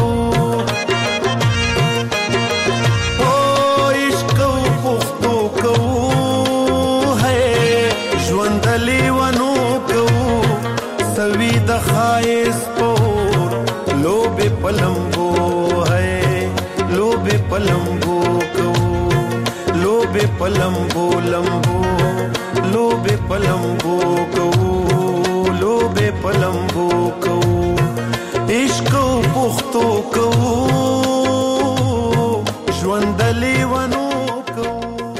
او عشق او پختو کو ہے ژوند لیوانو کو سوي د خایس پور لوبه پلمبو ہے لوبه پلمبو کو لوبه پلمبو لمبو لوبه پلمبو کو لوبه پلمبو کو عشق پختو کو ژوند لیوان